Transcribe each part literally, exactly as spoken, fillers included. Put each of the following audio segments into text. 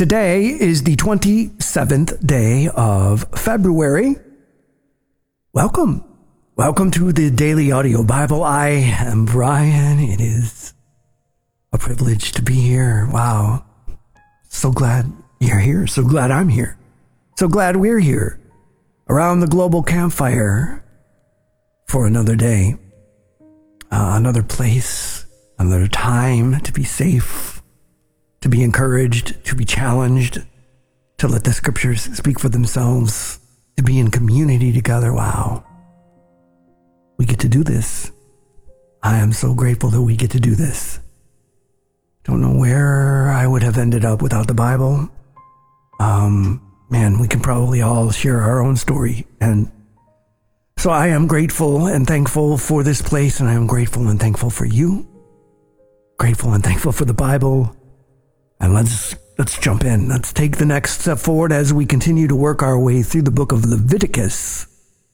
Today is the twenty-seventh day of February. Welcome. Welcome to the Daily Audio Bible. I am Brian. It is a privilege to be here. Wow. So glad you're here. So glad I'm here. So glad we're here around the global campfire for another day, uh, another place, another time to be safe, to be encouraged, to be challenged, to let the scriptures speak for themselves, to be in community together. Wow. We get to do this. I am so grateful that we get to do this. Don't know where I would have ended up without the Bible. Um, man, we can probably all share our own story. And so I am grateful and thankful for this place, and I am grateful and thankful for you. Grateful and thankful for the Bible. And let's let's jump in. Let's take the next step forward as we continue to work our way through the book of Leviticus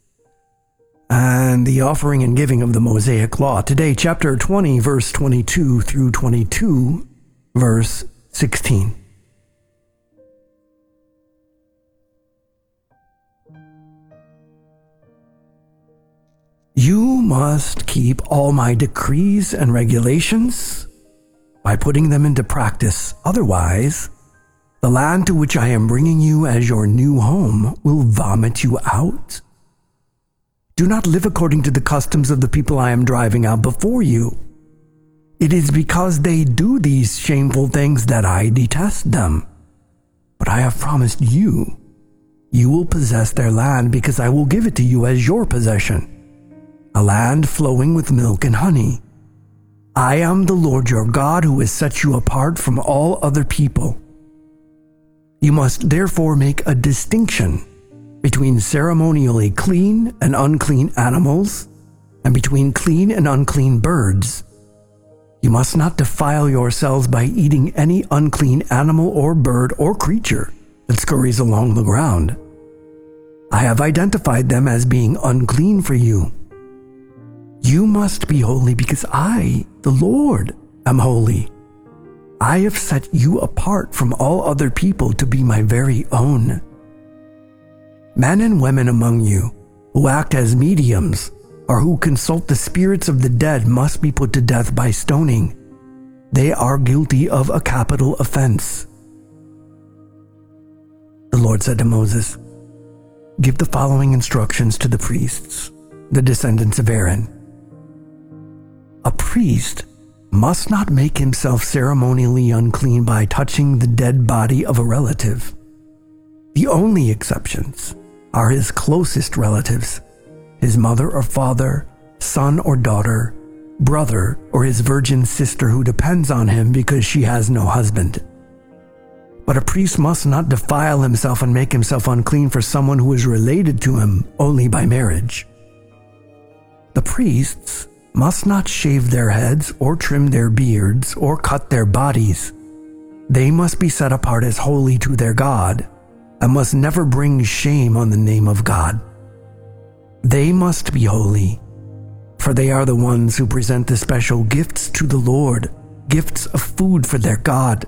and the offering and giving of the Mosaic Law. Today, chapter twenty, verse twenty-two through twenty-two, verse sixteen. You must keep all my decrees and regulations by putting them into practice. Otherwise, the land to which I am bringing you as your new home will vomit you out. Do not live according to the customs of the people I am driving out before you. It is because they do these shameful things that I detest them. But I have promised you, you will possess their land because I will give it to you as your possession, a land flowing with milk and honey. I am the Lord your God who has set you apart from all other people. You must therefore make a distinction between ceremonially clean and unclean animals, and between clean and unclean birds. You must not defile yourselves by eating any unclean animal or bird or creature that scurries along the ground. I have identified them as being unclean for you. You must be holy because I, the Lord, am holy. I have set you apart from all other people to be my very own. Men and women among you who act as mediums or who consult the spirits of the dead must be put to death by stoning. They are guilty of a capital offense. The Lord said to Moses, "Give the following instructions to the priests, the descendants of Aaron. A priest must not make himself ceremonially unclean by touching the dead body of a relative. The only exceptions are his closest relatives, his mother or father, son or daughter, brother, or his virgin sister who depends on him because she has no husband. But a priest must not defile himself and make himself unclean for someone who is related to him only by marriage. The priests must not shave their heads or trim their beards or cut their bodies. They must be set apart as holy to their God and must never bring shame on the name of God. They must be holy, for they are the ones who present the special gifts to the Lord, gifts of food for their God.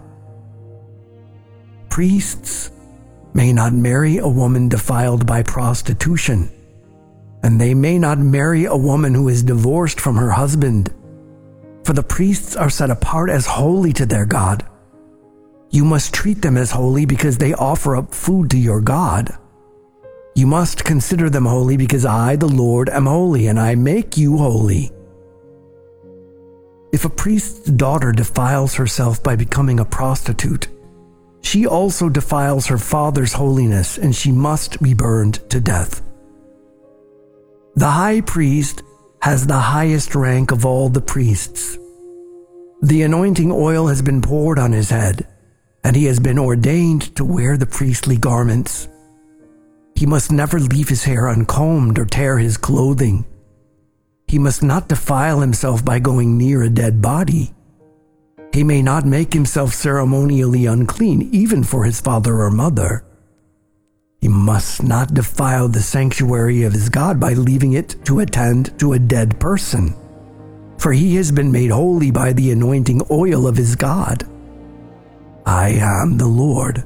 Priests may not marry a woman defiled by prostitution, and they may not marry a woman who is divorced from her husband, for the priests are set apart as holy to their God. You must treat them as holy because they offer up food to your God. You must consider them holy because I, the Lord, am holy, and I make you holy. If a priest's daughter defiles herself by becoming a prostitute, she also defiles her father's holiness, and she must be burned to death. The high priest has the highest rank of all the priests. The anointing oil has been poured on his head, and he has been ordained to wear the priestly garments. He must never leave his hair uncombed or tear his clothing. He must not defile himself by going near a dead body. He may not make himself ceremonially unclean, even for his father or mother. He must not defile the sanctuary of his God by leaving it to attend to a dead person, for he has been made holy by the anointing oil of his God. I am the Lord.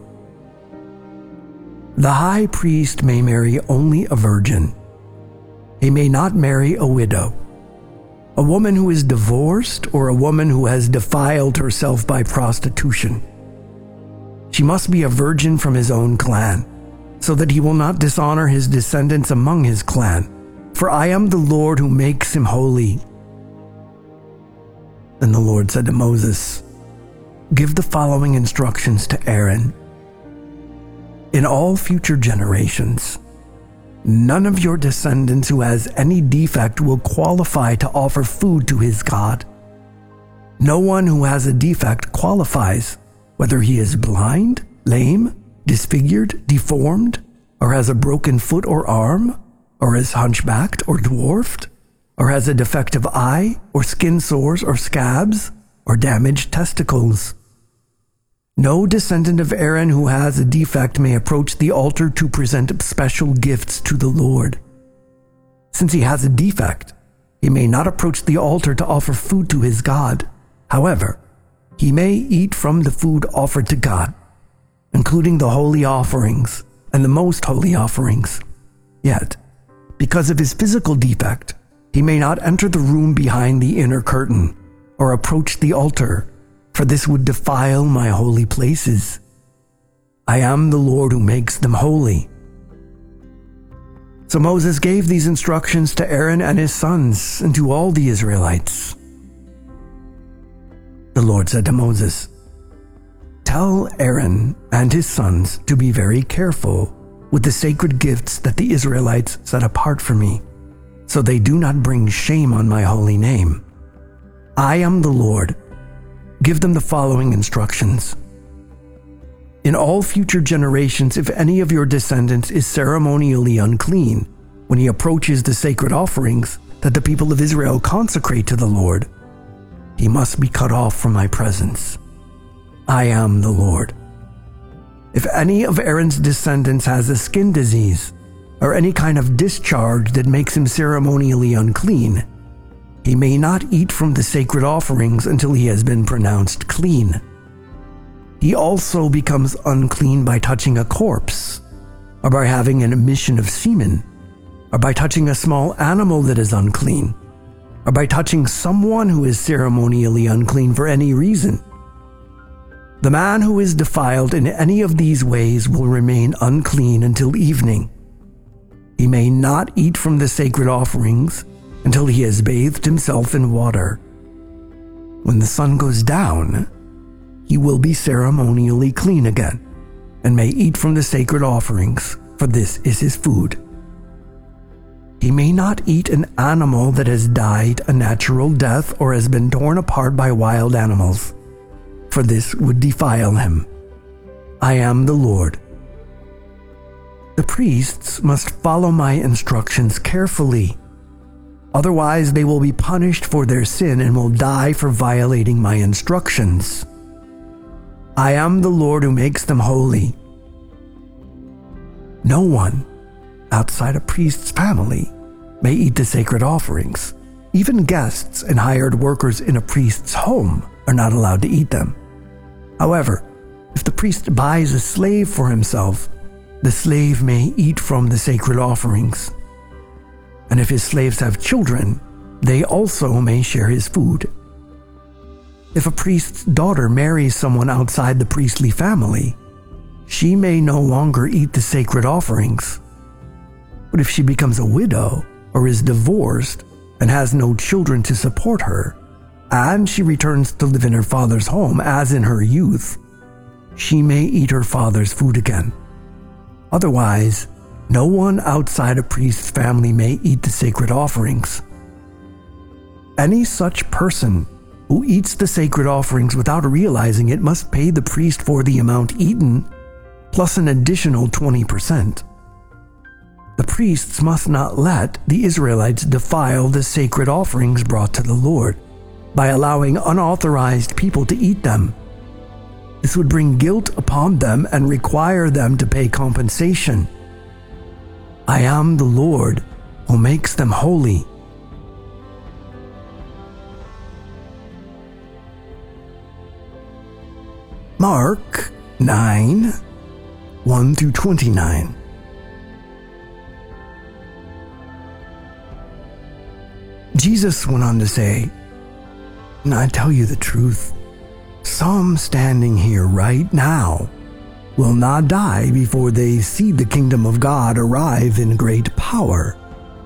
The high priest may marry only a virgin. He may not marry a widow, a woman who is divorced, or a woman who has defiled herself by prostitution. She must be a virgin from his own clan, so that he will not dishonor his descendants among his clan, for I am the Lord who makes him holy. Then the Lord said to Moses, "Give the following instructions to Aaron. In all future generations, none of your descendants who has any defect will qualify to offer food to his God. No one who has a defect qualifies, whether he is blind, lame, disfigured, deformed, or has a broken foot or arm, or is hunchbacked or dwarfed, or has a defective eye, or skin sores or scabs, or damaged testicles. No descendant of Aaron who has a defect may approach the altar to present special gifts to the Lord. Since he has a defect, he may not approach the altar to offer food to his God. However, he may eat from the food offered to God, including the holy offerings and the most holy offerings. Yet, because of his physical defect, he may not enter the room behind the inner curtain or approach the altar, for this would defile my holy places. I am the Lord who makes them holy." So Moses gave these instructions to Aaron and his sons and to all the Israelites. The Lord said to Moses, "Tell Aaron and his sons to be very careful with the sacred gifts that the Israelites set apart for me, so they do not bring shame on my holy name. I am the Lord. Give them the following instructions. In all future generations, if any of your descendants is ceremonially unclean when he approaches the sacred offerings that the people of Israel consecrate to the Lord, he must be cut off from my presence. I am the Lord. If any of Aaron's descendants has a skin disease or any kind of discharge that makes him ceremonially unclean, he may not eat from the sacred offerings until he has been pronounced clean. He also becomes unclean by touching a corpse, or by having an emission of semen, or by touching a small animal that is unclean, or by touching someone who is ceremonially unclean for any reason. The man who is defiled in any of these ways will remain unclean until evening. He may not eat from the sacred offerings until he has bathed himself in water. When the sun goes down, he will be ceremonially clean again, and may eat from the sacred offerings, for this is his food. He may not eat an animal that has died a natural death or has been torn apart by wild animals, for this would defile him. I am the Lord. The priests must follow my instructions carefully. Otherwise, they will be punished for their sin and will die for violating my instructions. I am the Lord who makes them holy. No one outside a priest's family may eat the sacred offerings. Even guests and hired workers in a priest's home are not allowed to eat them. However, if the priest buys a slave for himself, the slave may eat from the sacred offerings. And if his slaves have children, they also may share his food. If a priest's daughter marries someone outside the priestly family, she may no longer eat the sacred offerings. But if she becomes a widow or is divorced and has no children to support her, and she returns to live in her father's home as in her youth, she may eat her father's food again. Otherwise, no one outside a priest's family may eat the sacred offerings. Any such person who eats the sacred offerings without realizing it must pay the priest for the amount eaten, plus an additional twenty percent. The priests must not let the Israelites defile the sacred offerings brought to the Lord by allowing unauthorized people to eat them. This would bring guilt upon them and require them to pay compensation. I am the Lord who makes them holy. Mark nine, one through twenty-nine. Jesus went on to say, "And I tell you the truth, some standing here right now will not die before they see the kingdom of God arrive in great power."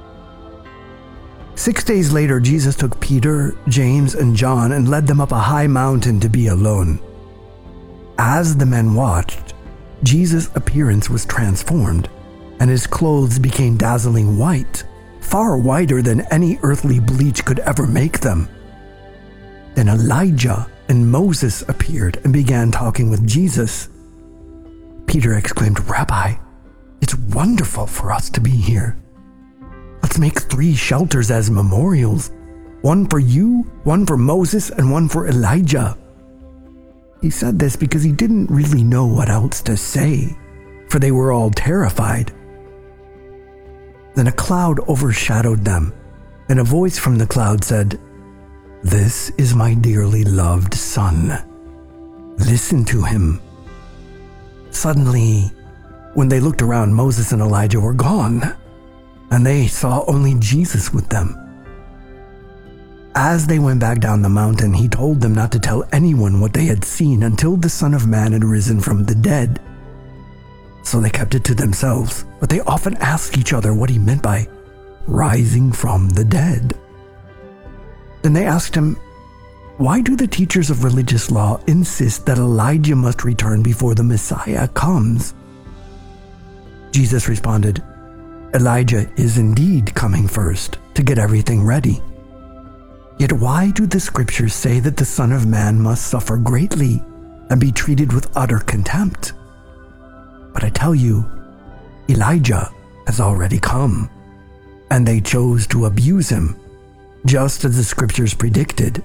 Six days later, Jesus took Peter, James, and John and led them up a high mountain to be alone. As the men watched, Jesus' appearance was transformed, and his clothes became dazzling white, far whiter than any earthly bleach could ever make them. Then Elijah and Moses appeared and began talking with Jesus. Peter exclaimed, "Rabbi, it's wonderful for us to be here. Let's make three shelters as memorials, one for you, one for Moses, and one for Elijah." He said this because he didn't really know what else to say, for they were all terrified. Then a cloud overshadowed them, and a voice from the cloud said, "This is my dearly loved son. Listen to him." Suddenly, when they looked around, Moses and Elijah were gone, and they saw only Jesus with them. As they went back down the mountain, he told them not to tell anyone what they had seen until the Son of Man had risen from the dead. So they kept it to themselves, but they often asked each other what he meant by rising from the dead. Then they asked him, "Why do the teachers of religious law insist that Elijah must return before the Messiah comes?" Jesus responded, "Elijah is indeed coming first to get everything ready. Yet why do the scriptures say that the Son of Man must suffer greatly and be treated with utter contempt? But I tell you, Elijah has already come, and they chose to abuse him, just as the scriptures predicted."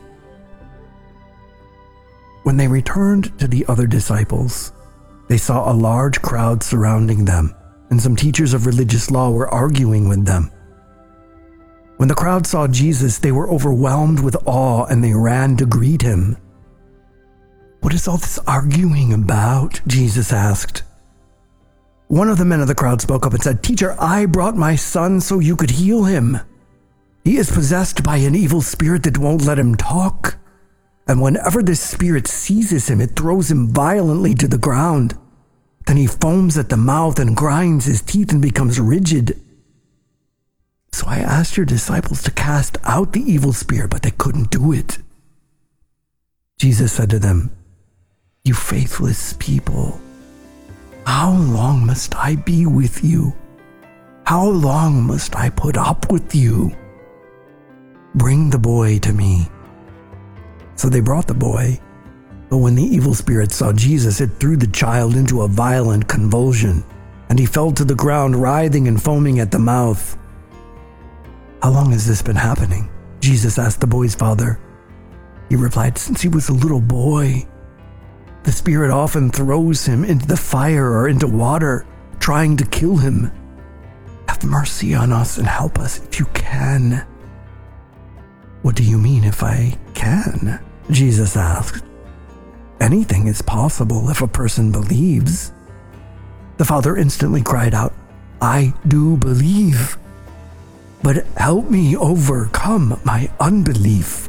When they returned to the other disciples, they saw a large crowd surrounding them, and some teachers of religious law were arguing with them. When the crowd saw Jesus, they were overwhelmed with awe, and they ran to greet him. "What is all this arguing about?" Jesus asked. One of the men of the crowd spoke up and said, "Teacher, I brought my son so you could heal him. He is possessed by an evil spirit that won't let him talk. And whenever this spirit seizes him, it throws him violently to the ground. Then he foams at the mouth and grinds his teeth and becomes rigid. So I asked your disciples to cast out the evil spirit, but they couldn't do it." Jesus said to them, "You faithless people, how long must I be with you? How long must I put up with you? Bring the boy to me." So they brought the boy. But when the evil spirit saw Jesus, it threw the child into a violent convulsion, and he fell to the ground, writhing and foaming at the mouth. "How long has this been happening?" Jesus asked the boy's father. He replied, "Since he was a little boy. The spirit often throws him into the fire or into water, trying to kill him. Have mercy on us and help us if you can." "What do you mean, if I can?" Jesus asked. "Anything is possible if a person believes." The father instantly cried out, "I do believe, but help me overcome my unbelief."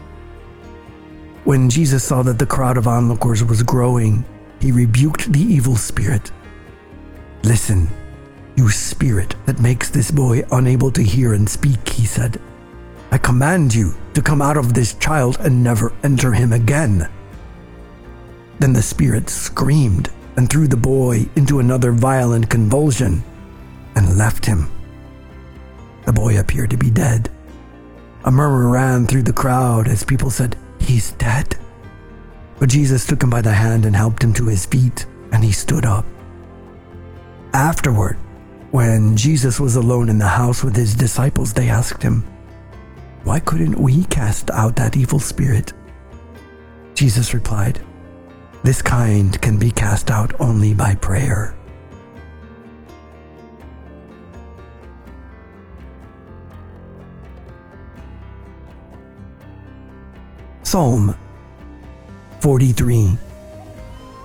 When Jesus saw that the crowd of onlookers was growing, he rebuked the evil spirit. "Listen, you spirit that makes this boy unable to hear and speak," he said. "I command you to come out of this child and never enter him again." Then the spirit screamed and threw the boy into another violent convulsion and left him. The boy appeared to be dead. A murmur ran through the crowd as people said, "He's dead." But Jesus took him by the hand and helped him to his feet, and he stood up. Afterward, when Jesus was alone in the house with his disciples, they asked him, "Why couldn't we cast out that evil spirit?" Jesus replied, "This kind can be cast out only by prayer." Psalm forty-three.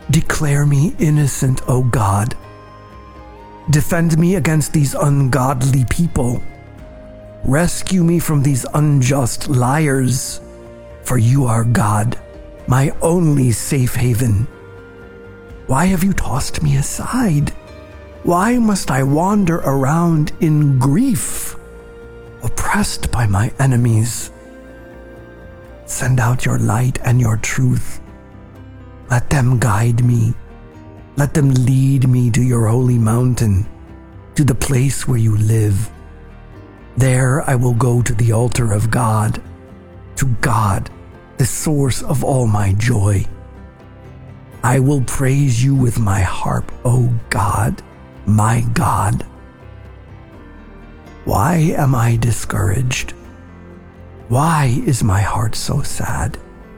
Declare me innocent, O God. Defend me against these ungodly people. Rescue me from these unjust liars, for you are God, my only safe haven. Why have you tossed me aside? Why must I wander around in grief, oppressed by my enemies? Send out your light and your truth. Let them guide me. Let them lead me to your holy mountain, to the place where you live. There I will go to the altar of God, to God, the source of all my joy. I will praise you with my harp, O God, my God. Why am I discouraged? Why is my heart so sad?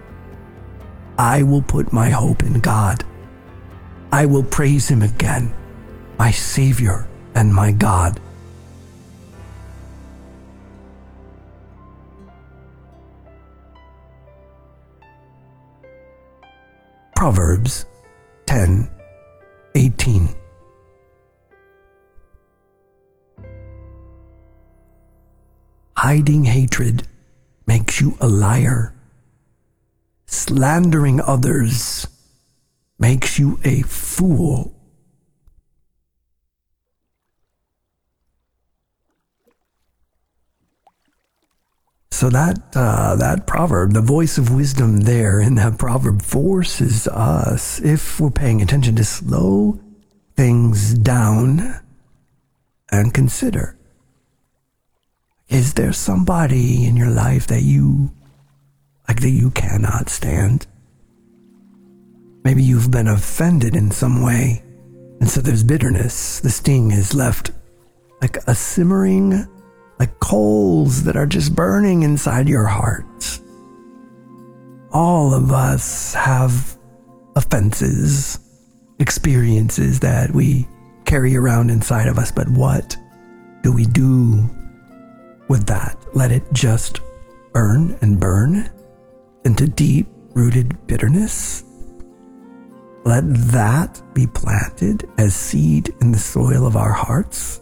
I will put my hope in God. I will praise him again, my Savior and my God. Proverbs ten eighteen. Hiding hatred makes you a liar. Slandering others makes you a fool. So that uh, that proverb, the voice of wisdom there in that proverb, forces us, if we're paying attention, to slow things down and consider. Is there somebody in your life that you, like that you cannot stand? Maybe you've been offended in some way, and so there's bitterness. The sting is left like a simmering, like coals that are just burning inside your heart. All of us have offenses, experiences that we carry around inside of us, but what do we do with that? Let it just burn and burn into deep-rooted bitterness? Let that be planted as seed in the soil of our hearts?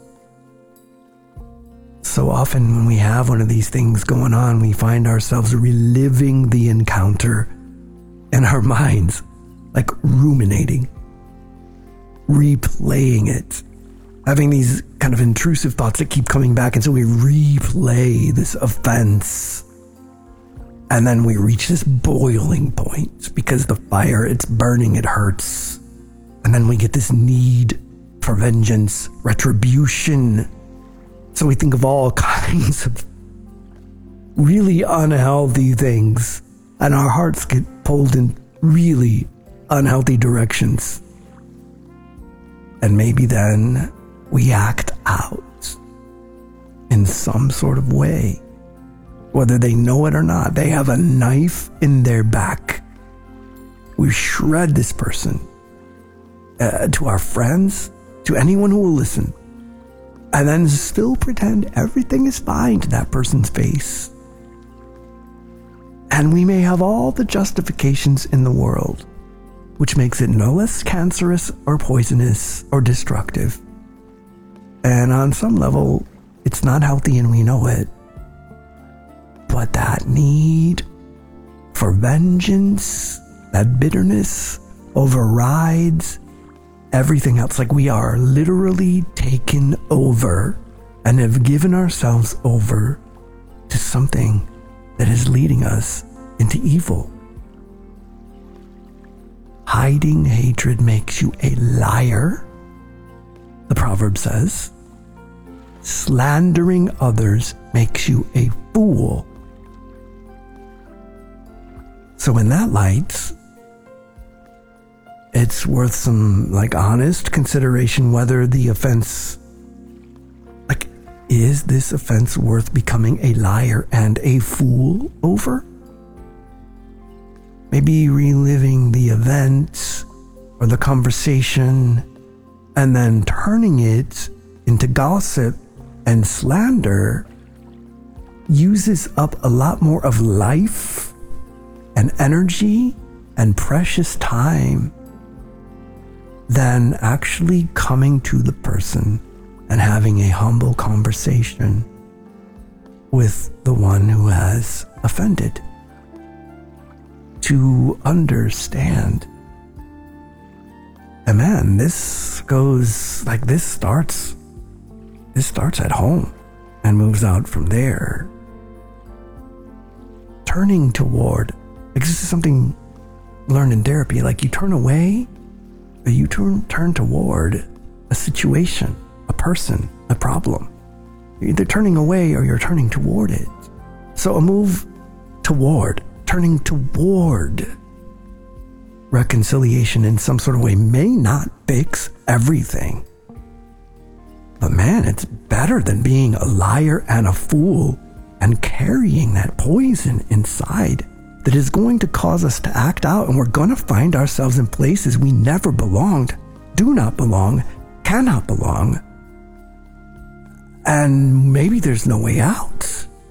So often when we have one of these things going on, we find ourselves reliving the encounter in our minds, like ruminating, replaying it, having these kind of intrusive thoughts that keep coming back. And so we replay this offense. And then we reach this boiling point because the fire, it's burning, it hurts. And then we get this need for vengeance, retribution. So we think of all kinds of really unhealthy things, and our hearts get pulled in really unhealthy directions. And maybe then we act out in some sort of way. Whether they know it or not, they have a knife in their back. We shred this person uh, to our friends, to anyone who will listen, and then still pretend everything is fine to that person's face. And we may have all the justifications in the world, which makes it no less cancerous or poisonous or destructive. And on some level, it's not healthy and we know it. But that need for vengeance, that bitterness overrides everything else. Like we are literally taken over and have given ourselves over to something that is leading us into evil. Hiding hatred makes you a liar, the proverb says. Slandering others makes you a fool. So in that light, it's worth some like honest consideration whether the offense, like, is this offense worth becoming a liar and a fool over? Maybe reliving the event or the conversation and then turning it into gossip and slander uses up a lot more of life and energy and precious time than actually coming to the person and having a humble conversation with the one who has offended, to understand. And man, this goes like this starts this starts at home and moves out from there. Turning toward, like this is something learned in therapy, like you turn away, or you turn turn toward a situation, a person, a problem. You're either turning away or you're turning toward it. So a move toward, turning toward reconciliation in some sort of way may not fix everything. But man, it's better than being a liar and a fool and carrying that poison inside that is going to cause us to act out, and we're going to find ourselves in places we never belonged, do not belong, cannot belong, and maybe there's no way out.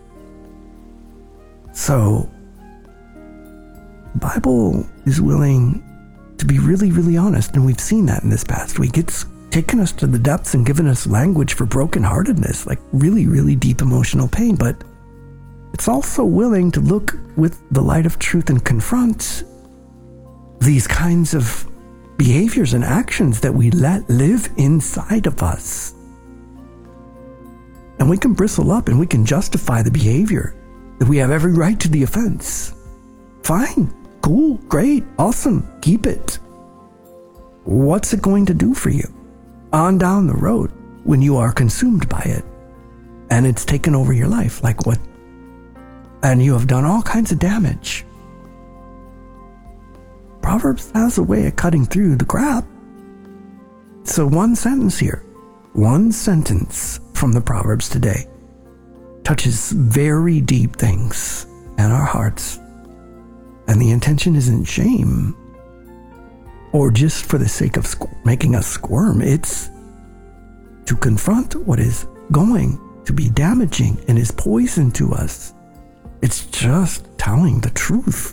So, the Bible is willing to be really, really honest, and we've seen that in this past week. It's taken us to the depths and given us language for brokenheartedness, like really, really deep emotional pain, but it's also willing to look with the light of truth and confront these kinds of behaviors and actions that we let live inside of us. And we can bristle up and we can justify the behavior, that we have every right to the offense. Fine, cool, great, awesome, keep it. What's it going to do for you on down the road when you are consumed by it and it's taken over your life? Like what? And you have done all kinds of damage. Proverbs has a way of cutting through the crap. So one sentence here, one sentence from the Proverbs today touches very deep things in our hearts. And the intention isn't shame or just for the sake of squ- making us squirm. It's to confront what is going to be damaging and is poison to us. It's just telling the truth.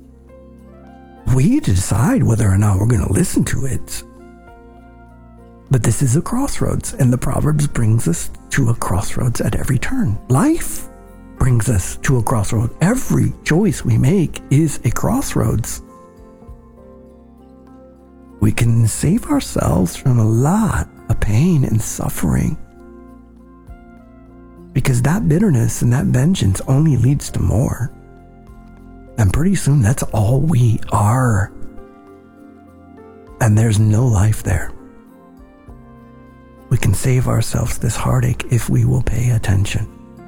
We decide whether or not we're going to listen to it. But this is a crossroads, and the Proverbs brings us to a crossroads at every turn. Life brings us to a crossroad. Every choice we make is a crossroads. We can save ourselves from a lot of pain and suffering, because that bitterness and that vengeance only leads to more. And pretty soon that's all we are. And there's no life there. We can save ourselves this heartache if we will pay attention.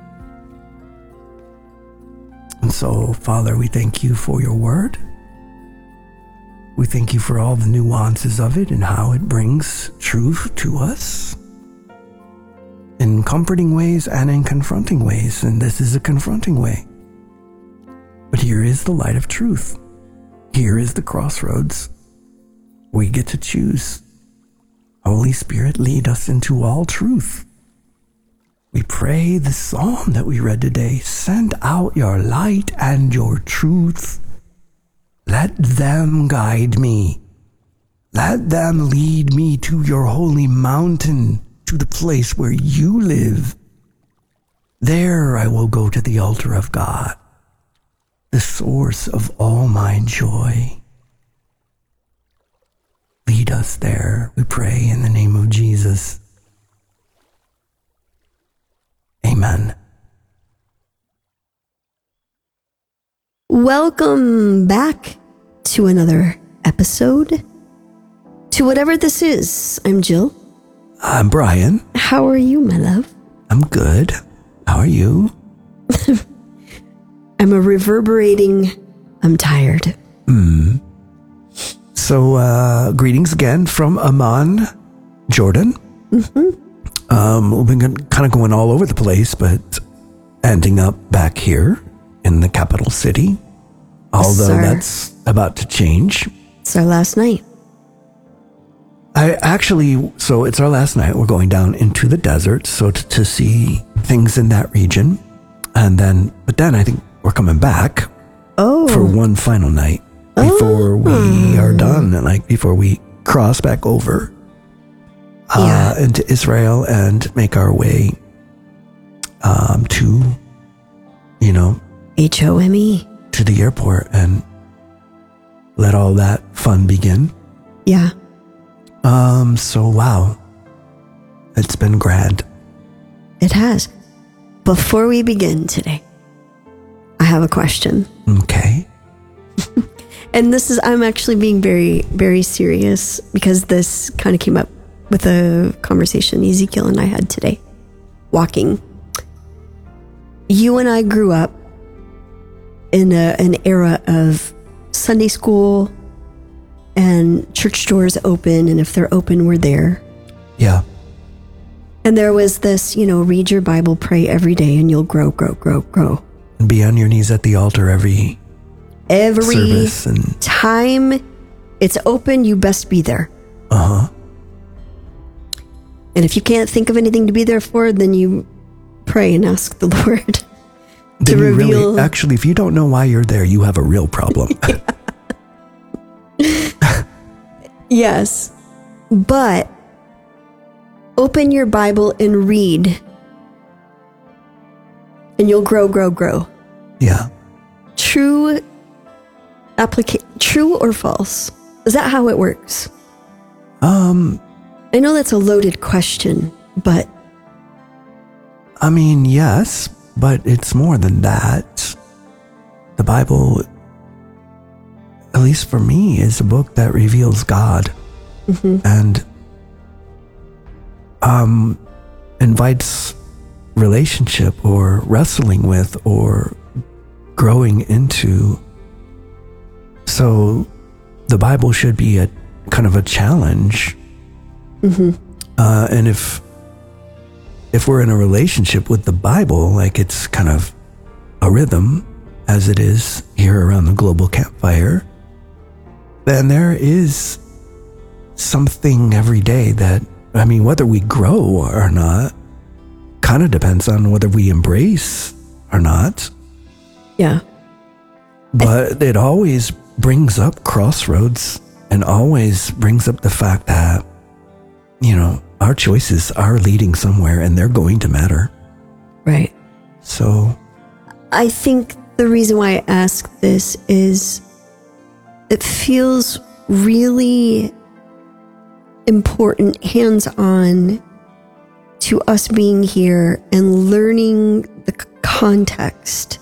And so, Father, we thank you for your word. We thank you for all the nuances of it and how it brings truth to us in comforting ways and in confronting ways. And this is a confronting way. But here is the light of truth. Here is the crossroads. We get to choose. Holy Spirit, lead us into all truth. We pray the psalm that we read today. Send out your light and your truth. Let them guide me. Let them lead me to your holy mountain, to the place where you live. There I will go to the altar of God, the source of all my joy. Lead us there, we pray in the name of Jesus. Amen. Welcome back to another episode. To whatever this is, I'm Jill. I'm Brian. How are you, my love? I'm good. How are you? I'm a reverberating, I'm tired. Hmm. So, uh, greetings again from Amman, Jordan. Mm-hmm. Um, we've been kind of going all over the place, but ending up back here in the capital city. Although Sir. That's about to change. It's our last night. I actually, so it's our last night. We're going down into the desert, so to, to see things in that region. And then, but then I think we're coming back Oh. for one final night before Oh. we are done. And like before we cross back over Yeah. uh, into Israel and make our way um, to, you know, H O M E. to the airport and let all that fun begin. Yeah. Um. So, wow. It's been grand. It has. Before we begin today, I have a question. Okay. And this is, I'm actually being very, very serious because this kind of came up with a conversation Ezekiel and I had today, walking. You and I grew up in a, an era of Sunday school and church doors open, and if they're open, we're there. Yeah. And there was this, you know, read your Bible, pray every day, and you'll grow, grow, grow, grow. And be on your knees at the altar every Every service and time it's open, you best be there. uh-huh. And if you can't think of anything to be there for, then you pray and ask the Lord to Then you reveal. really, actually, if you don't know why you're there, you have a real problem. Yes. But open your Bible and read, and you'll grow, grow, grow. Yeah. True applica- true or false? Is that how it works? Um, I know that's a loaded question, but I mean, yes, but it's more than that. The Bible, at least for me, is a book that reveals God mm-hmm. and um, invites relationship or wrestling with or growing into. So the Bible should be a kind of a challenge. Mm-hmm. Uh, and if if we're in a relationship with the Bible, like it's kind of a rhythm, as it is here around the global campfire, then there is something every day that, I mean, whether we grow or not, kind of depends on whether we embrace or not. yeah. But it always brings up crossroads and always brings up the fact that, you know, our choices are leading somewhere and they're going to matter. Right. So, I think the reason why I ask this is it feels really important, hands-on, to us being here and learning the c- context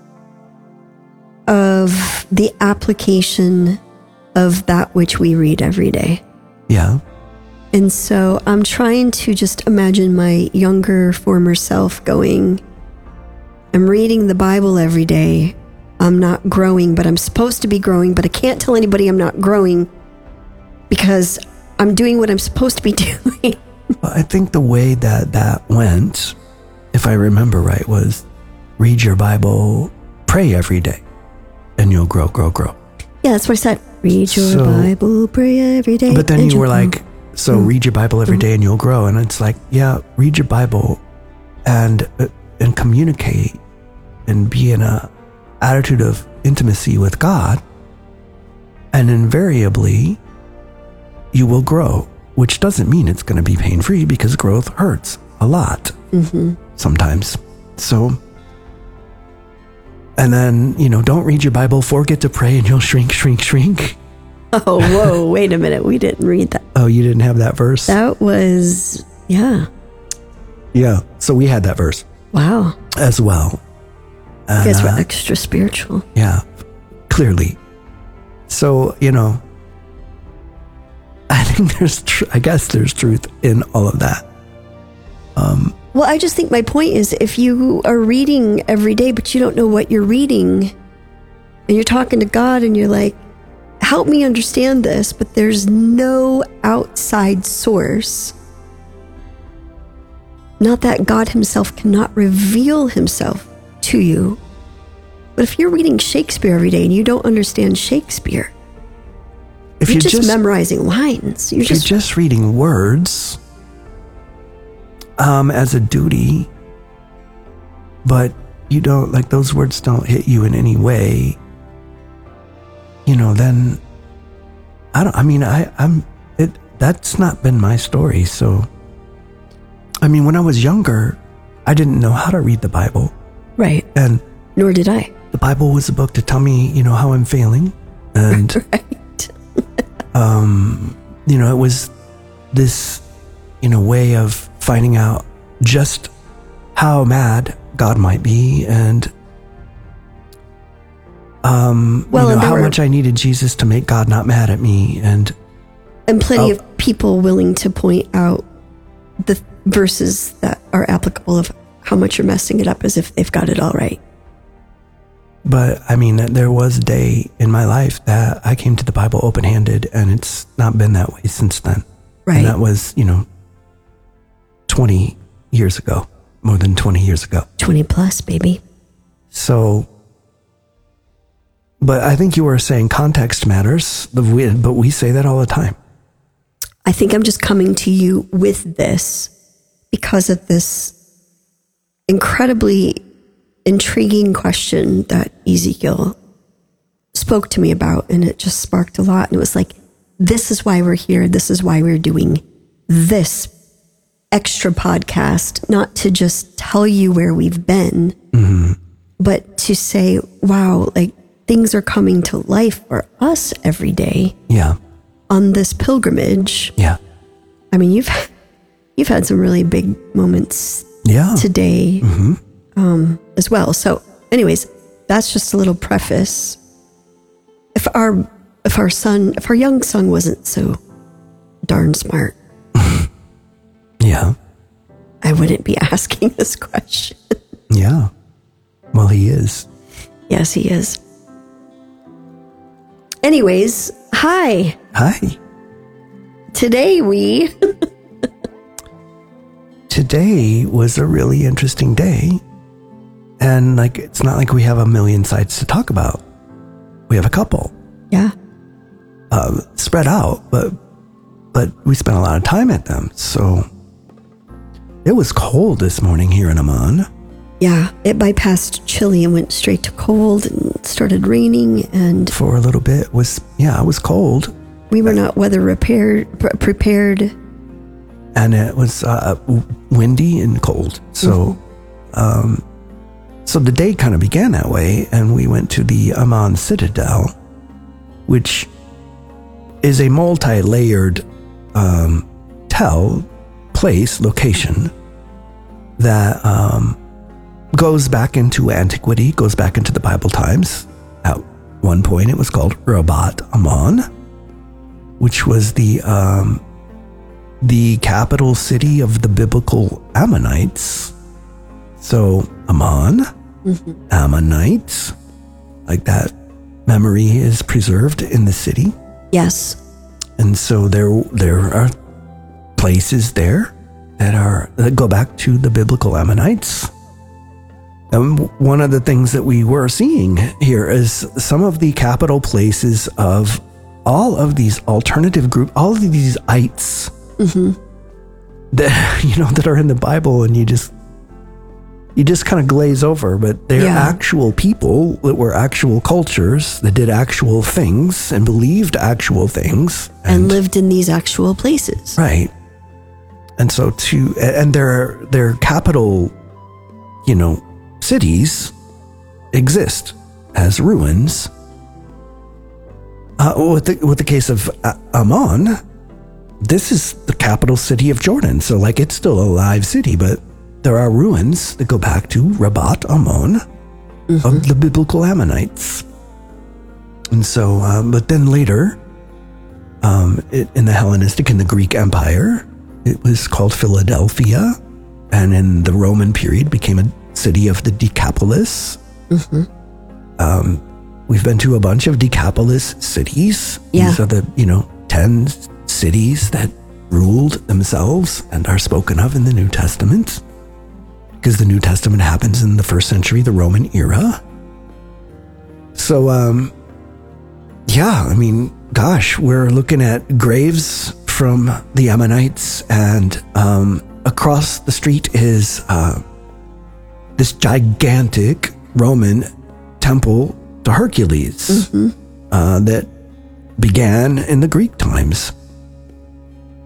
of the application of that which we read every day. yeah. And so I'm trying to just imagine my younger former self going, I'm reading the Bible every day. I'm not growing, but I'm supposed to be growing, but I can't tell anybody I'm not growing because I'm doing what I'm supposed to be doing. Well, I think the way that that went, if I remember right, was read your Bible, pray every day, and you'll grow, grow, grow. Yeah, that's what I said. Read your So- Bible, pray every day. But then and you were you'll like, grow. so Mm. read your Bible every day and you'll grow. And it's like, yeah, read your Bible and uh, and communicate and be in a attitude of intimacy with God. And invariably, you will grow, which doesn't mean it's going to be pain-free because growth hurts a lot Mm-hmm. sometimes. So, and then, you know, don't read your Bible, forget to pray and you'll shrink, shrink, shrink. Oh, whoa, wait a minute. We didn't read that. Oh, you didn't have that verse? That was, yeah. Yeah. So we had that verse Wow. as well. You And, guys were uh, extra spiritual. yeah, clearly. So, you know, I think there's, tr- I guess there's truth in all of that. Um, Well, I just think my point is if you are reading every day, but you don't know what you're reading, and you're talking to God and you're like, help me understand this, but there's no outside source. Not that God himself cannot reveal himself to you, but if you're reading Shakespeare every day and you don't understand Shakespeare, if you're you're just, just, memorizing lines. You're if you're just, just reading words um, as a duty, but you don't, like those words don't hit you in any way, you know, then I don't, I mean, I, I'm, that's not been my story. So, I mean, when I was younger, I didn't know how to read the Bible. Right. And nor did I. The Bible was a book to tell me, you know, how I'm failing. And, right. um, you know, it was this, you know, way of finding out just how mad God might be and, um, well, you know, how were, much I needed Jesus to make God not mad at me. And, and plenty oh, of people willing to point out the verses that are applicable of how much you're messing it up as if they've got it all right. But I mean, there was a day in my life that I came to the Bible open-handed, and it's not been that way since then. Right. And that was, you know, twenty years ago, more than twenty years ago. twenty plus, baby. So, but I think you were saying context matters, but we say that all the time. I think I'm just coming to you with this because of this incredibly intriguing question that Ezekiel spoke to me about, and it just sparked a lot. And it was like, this is why we're here. This is why we're doing this extra podcast, not to just tell you where we've been, mm-hmm. but to say, wow, like things are coming to life for us every day. Yeah. On this pilgrimage. Yeah. I mean, you've you've had some really big moments yeah. today. Mm-hmm. Um, as well. So anyways, that's just a little preface. If our, if our son, if our young son wasn't so darn smart, yeah, I wouldn't be asking this question. Yeah. Well, he is. Yes, he is. Anyways, hi. Hi. Today we... Today was a really interesting day. And like, it's not like we have a million sites to talk about. We have a couple. Yeah. Um, spread out, but but we spent a lot of time at them. So it was cold this morning here in Amman. Yeah, it bypassed chilly and went straight to cold and started raining. And for a little bit it was, yeah, it was cold. We were not weather repaired, pre- prepared. And it was uh, windy and cold. So, mm-hmm. um, So the day kind of began that way, and we went to the Amman Citadel, which is a multi-layered um, tell place, location, that um, goes back into antiquity, goes back into the Bible times. At one point, it was called Rabat Amman, which was the um, the capital city of the biblical Ammonites. So Amman, mm-hmm. Ammonites, like that memory is preserved in the city. Yes. And so there there are places there that are that go back to the biblical Ammonites. And one of the things that we were seeing here is some of the capital places of all of these alternative group, all of these ites mm-hmm. that, you know, that are in the Bible, and you just you just kind of glaze over, but they're yeah. actual people that were actual cultures that did actual things and believed actual things. And, and lived in these actual places. Right. And so to, and their, their capital, you know, cities exist as ruins. Uh, with the, with the case of uh, Amman, this is the capital city of Jordan. So like it's still a live city, but there are ruins that go back to Rabat Amman mm-hmm. of the biblical Ammonites. And so, um, but then later, um, it, in the Hellenistic and the Greek Empire, it was called Philadelphia. And in the Roman period, became a city of the Decapolis. Mm-hmm. Um, we've been to a bunch of Decapolis cities. Yeah. These are the, you know, ten cities that ruled themselves and are spoken of in the New Testament. Because the New Testament happens in the first century, the Roman era. So, um, yeah, I mean, gosh, we're looking at graves from the Ammonites, and um, across the street is uh, this gigantic Roman temple to Hercules mm-hmm. uh, that began in the Greek times.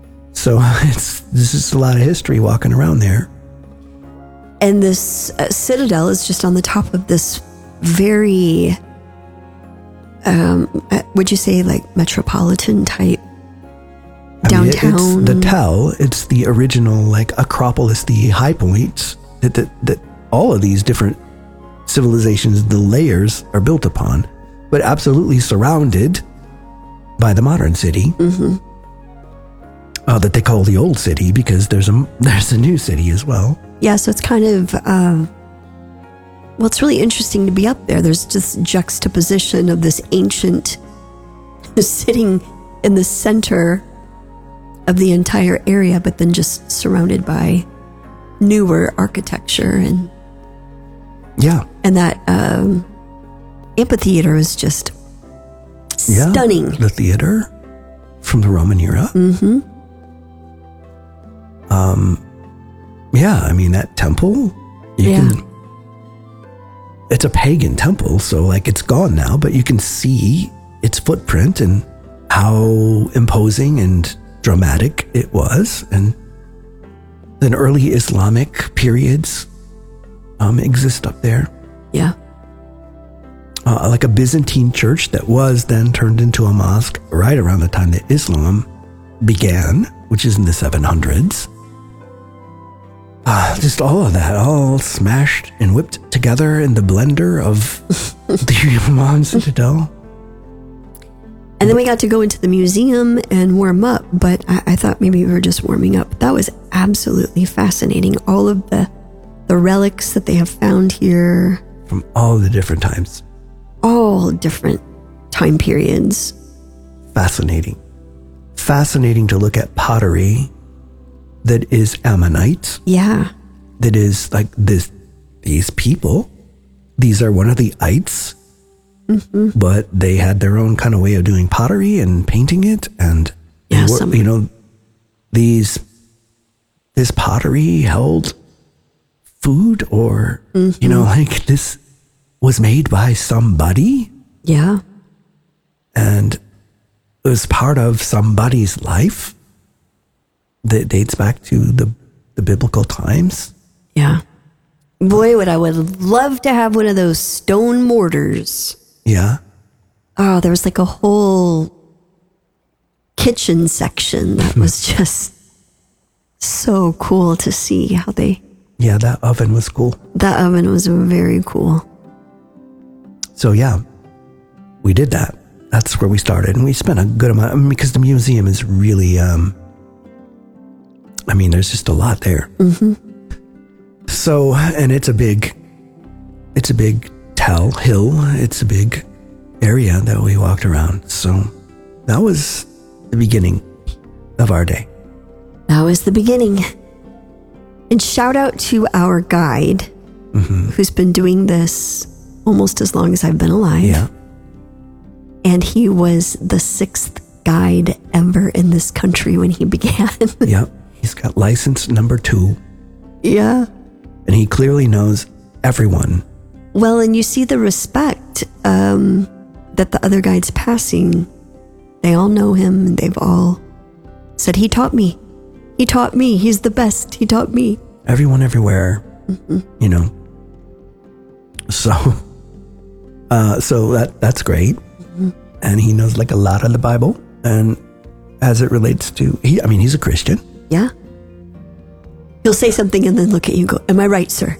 So it's this is a lot of history walking around there. And this uh, citadel is just on the top of this very, um, uh, would you say like metropolitan type downtown? I mean, it's the Tell. It's the original like Acropolis, the high points that, that that all of these different civilizations, the layers are built upon, but absolutely surrounded by the modern city. Mm-hmm. Uh, that they call the old city because there's a there's a new city as well. Yeah, so it's kind of uh, well, it's really interesting to be up there. There's just juxtaposition of this ancient sitting in the center of the entire area, but then just surrounded by newer architecture and yeah, and that um, amphitheater is just yeah, stunning. The theater from the Roman era. Mm-hmm. Um, yeah, I mean, that temple, you yeah. can, it's a pagan temple, so like it's gone now, but you can see its footprint and how imposing and dramatic it was. And then early Islamic periods um, exist up there. Yeah. Uh, like a Byzantine church that was then turned into a mosque right around the time that Islam began, which is in the seven hundreds. Uh, just all of that, all smashed and whipped together in the blender of the Imam Citadel. And then we got to go into the museum and warm up, but I, I thought maybe we were just warming up. That was absolutely fascinating. All of the the relics that they have found here. From all the different times. All different time periods. Fascinating. Fascinating to look at pottery that is Ammonite. Yeah. That is like this, these people. These are one of the ites. Mm-hmm. But they had their own kind of way of doing pottery and painting it. And, yeah, were, some... you know, these, this pottery held food or, mm-hmm. you know, like this was made by somebody. Yeah. And it was part of somebody's life that dates back to the, the biblical times. Yeah. Boy, would I would love to have one of those stone mortars. Yeah. Oh, there was like a whole kitchen section that was just so cool to see how they... Yeah, that oven was cool. That oven was very cool. So yeah, we did that. That's where we started. And we spent a good amount, I mean, because the museum is really, um, I mean, there's just a lot there. Mm-hmm. So, and it's a big, it's a big tell hill. It's a big area that we walked around. So that was the beginning of our day. That was the beginning. And shout out to our guide, mm-hmm. who's been doing this almost as long as I've been alive. Yeah. And he was the sixth guide ever in this country when he began. Yeah. He's got license number two. Yeah. And he clearly knows everyone. Well, and you see the respect um, that the other guides passing. They all know him and they've all said, he taught me. He taught me. He's the best. He taught me. Everyone everywhere, mm-hmm. you know. So, uh, so that that's great. Mm-hmm. And he knows like a lot of the Bible. And as it relates to, he, I mean, he's a Christian. Yeah. He'll say something and then look at you and go, am I right, sir?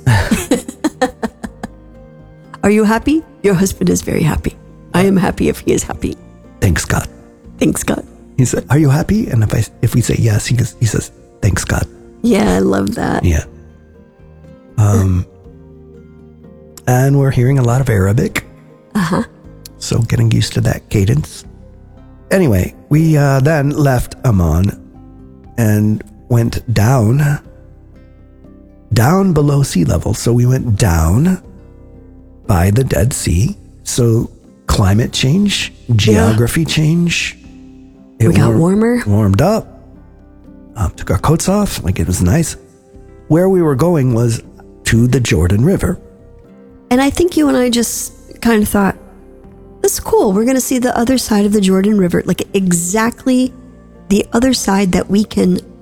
Are you happy? Your husband is very happy. I am happy if he is happy. Thanks, God. Thanks, God. He said, are you happy? And if I if we say yes, he goes, he says, thanks, God. Yeah, I love that. Yeah. Um, and we're hearing a lot of Arabic. Uh-huh. So getting used to that cadence. Anyway, we uh, then left Amman and went down, down below sea level. So we went down by the Dead Sea. So climate change, geography yeah. change. It we got warm, warmer. Warmed up. Um, took our coats off. Like it was nice. Where we were going was to the Jordan River. And I think you and I just kind of thought, this is cool. We're going to see the other side of the Jordan River. Like exactly the other side that we can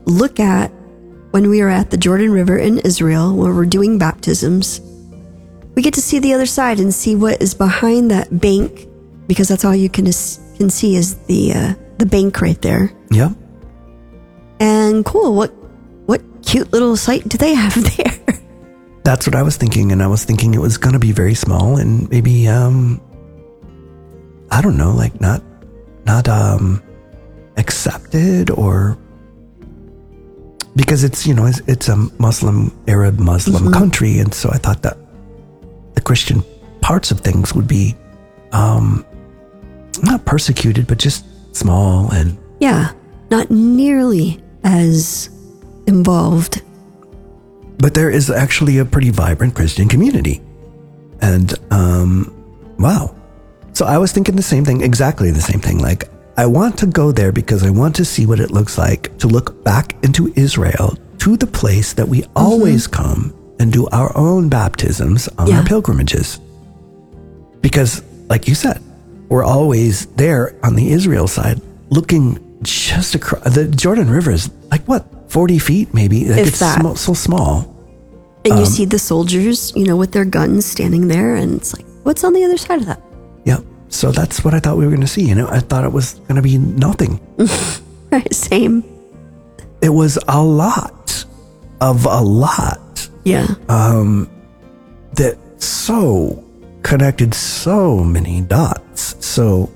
look at when we are at the Jordan River in Israel, where we're doing baptisms, we get to see the other side and see what is behind that bank, because that's all you can can see is the uh, the bank right there. Yeah. And cool, what what cute little site do they have there? That's what I was thinking, and I was thinking it was going to be very small and maybe, um, I don't know, like not not um, accepted, or because it's, you know, it's, it's a Muslim, Arab Muslim mm-hmm. country, and so I thought that the Christian parts of things would be um, not persecuted, but just small and... Yeah, not nearly as involved. But there is actually a pretty vibrant Christian community. And, um, wow. So I was thinking the same thing, exactly the same thing. Like, I want to go there because I want to see what it looks like to look back into Israel, to the place that we mm-hmm. always come and do our own baptisms on yeah. our pilgrimages. Because, like you said, we're always there on the Israel side, looking just across. The Jordan River is like, what, forty feet maybe? Like if it's that. Sm- so small. And um, you see the soldiers, you know, with their guns standing there, and it's like, what's on the other side of that? Yeah. So that's what I thought we were going to see. You know, I thought it was going to be nothing. Right, same. It was a lot of a lot. Yeah. Um, that so connected so many dots. So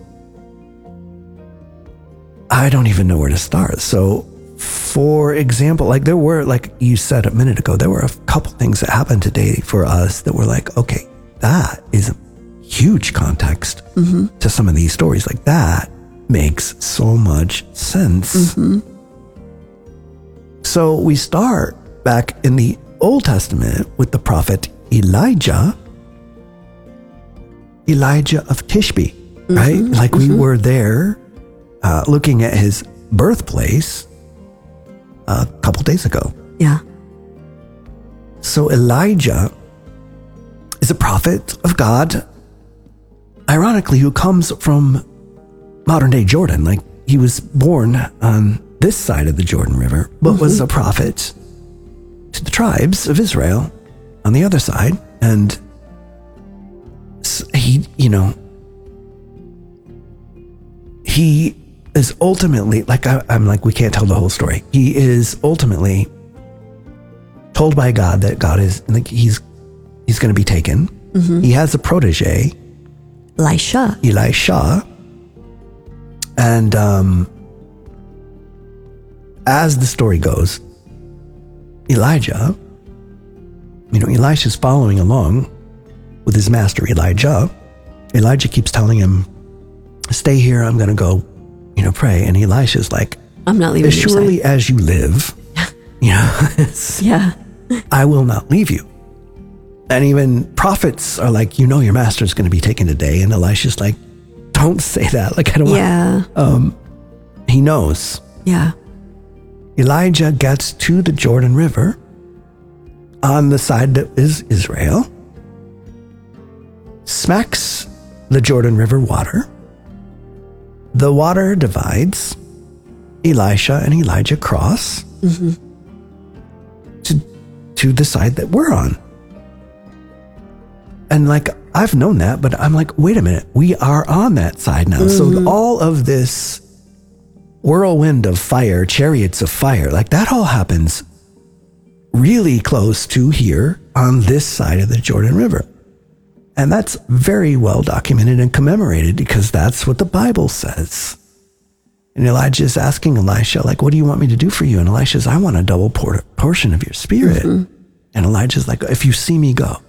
I don't even know where to start. So, for example, like there were, like you said a minute ago, there were a couple things that happened today for us that were like, okay, that is a huge context mm-hmm. to some of these stories. Like that makes so much sense. Mm-hmm. So we start back in the Old Testament with the prophet Elijah, Elijah of Tishbe, mm-hmm. right? Like mm-hmm. we were there uh, looking at his birthplace a couple days ago. Yeah. So Elijah is a prophet of God, ironically, who comes from modern day Jordan. Like he was born on this side of the Jordan River, but mm-hmm. was a prophet to the tribes of Israel on the other side. And he, you know, he is ultimately, like I, I'm like, we can't tell the whole story. He is ultimately told by God that God is, like he's, he's going to be taken. Mm-hmm. He has a protege, Elisha. Elisha. And um, as the story goes, Elijah, you know, Elisha's following along with his master Elijah. Elijah keeps telling him, stay here, I'm going to go, you know, pray. And Elisha's like, I'm not leaving. As surely as you live, you know, yeah, I will not leave you. And even prophets are like, you know, your master's going to be taken today. And Elisha's like, don't say that. Like, I don't yeah. want. Um, he knows. Yeah. Elijah gets to the Jordan River on the side that is Israel, smacks the Jordan River water. The water divides. Elisha and Elijah cross mm-hmm. to, to the side that we're on. And like, I've known that, but I'm like, wait a minute, we are on that side now. Mm-hmm. So all of this whirlwind of fire, chariots of fire, like that all happens really close to here on this side of the Jordan River. And that's very well documented and commemorated because that's what the Bible says. And Elijah is asking Elisha, like, what do you want me to do for you? And Elisha says, I want a double por- portion of your spirit. Mm-hmm. And Elijah's like, if you see me, go.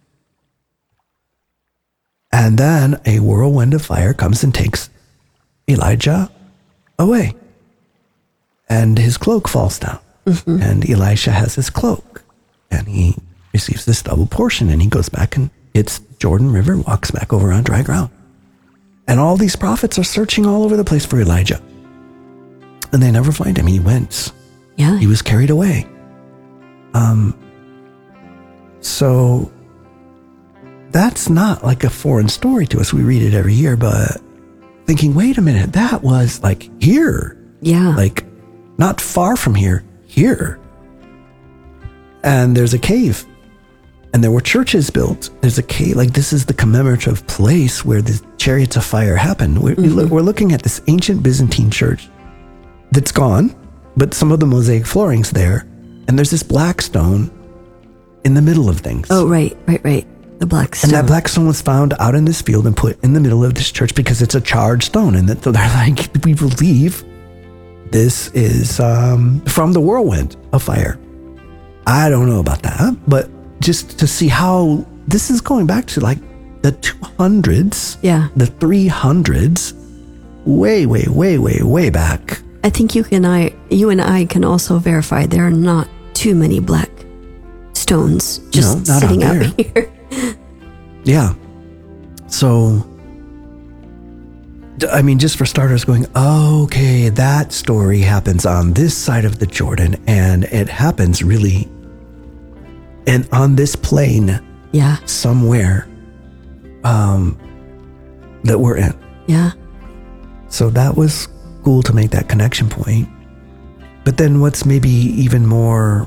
And then a whirlwind of fire comes and takes Elijah away. And his cloak falls down. Mm-hmm. And Elisha has his cloak. And he receives this double portion. And he goes back and hits Jordan River, walks back over on dry ground. And all these prophets are searching all over the place for Elijah. And they never find him. He went. Yeah. He was carried away. Um. So that's not like a foreign story to us. We read it every year, but thinking, wait a minute, that was like here. Yeah. Like not far from here. here. And there's a cave. And there were churches built. There's a cave. Like, this is the commemorative place where the chariots of fire happened. We're, mm-hmm. we're looking at this ancient Byzantine church that's gone, but some of the mosaic flooring's there. And there's this black stone in the middle of things. Oh, right, right, right. The black stone. And that black stone was found out in this field and put in the middle of this church because it's a charged stone. And that, so they're like, we believe this is um, from the whirlwind of fire. I don't know about that, but just to see how this is going back to like the two hundreds, yeah, the three hundreds, way, way, way, way, way back. I think you can, I, you and I can also verify there are not too many black stones just no, sitting out, out here. Yeah. So, I mean, just for starters, going, oh, okay, that story happens on this side of the Jordan, and it happens really, and on this plain, yeah, somewhere, um, that we're in. Yeah. So that was cool to make that connection point. But then what's maybe even more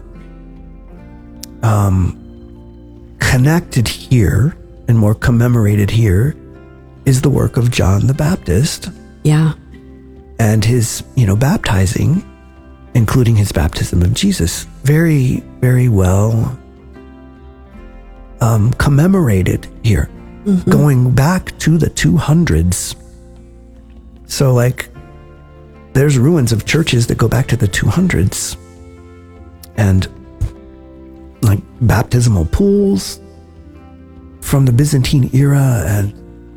um, connected here and more commemorated here is the work of John the Baptist. Yeah. And his, you know, baptizing, including his baptism of Jesus. Very, very well um, commemorated here. Mm-hmm. Going back to the two hundreds. So, like, there's ruins of churches that go back to the two hundreds. And, like, baptismal pools from the Byzantine era. And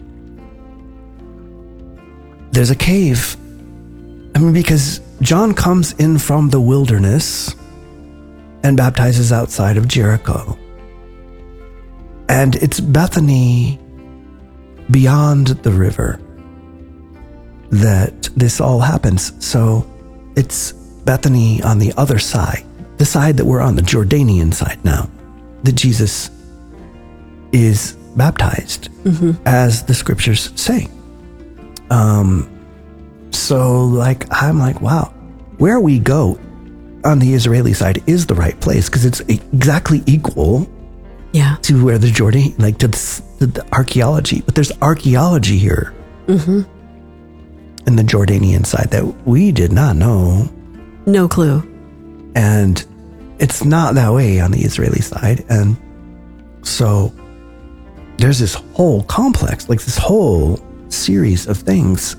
there's a cave. I mean, because John comes in from the wilderness and baptizes outside of Jericho. And it's Bethany beyond the river that this all happens. So it's Bethany on the other side, the side that we're on, the Jordanian side now, that Jesus is baptized, mm-hmm. as the scriptures say. Um, so like, I'm like, wow, where we go on the Israeli side is the right place, because it's exactly equal, yeah, to where the Jordan, like to the, to the archaeology, but there's archaeology here, mm-hmm. in the Jordanian side that we did not know. No clue. And it's not that way on the Israeli side. And so there's this whole complex, like this whole series of things.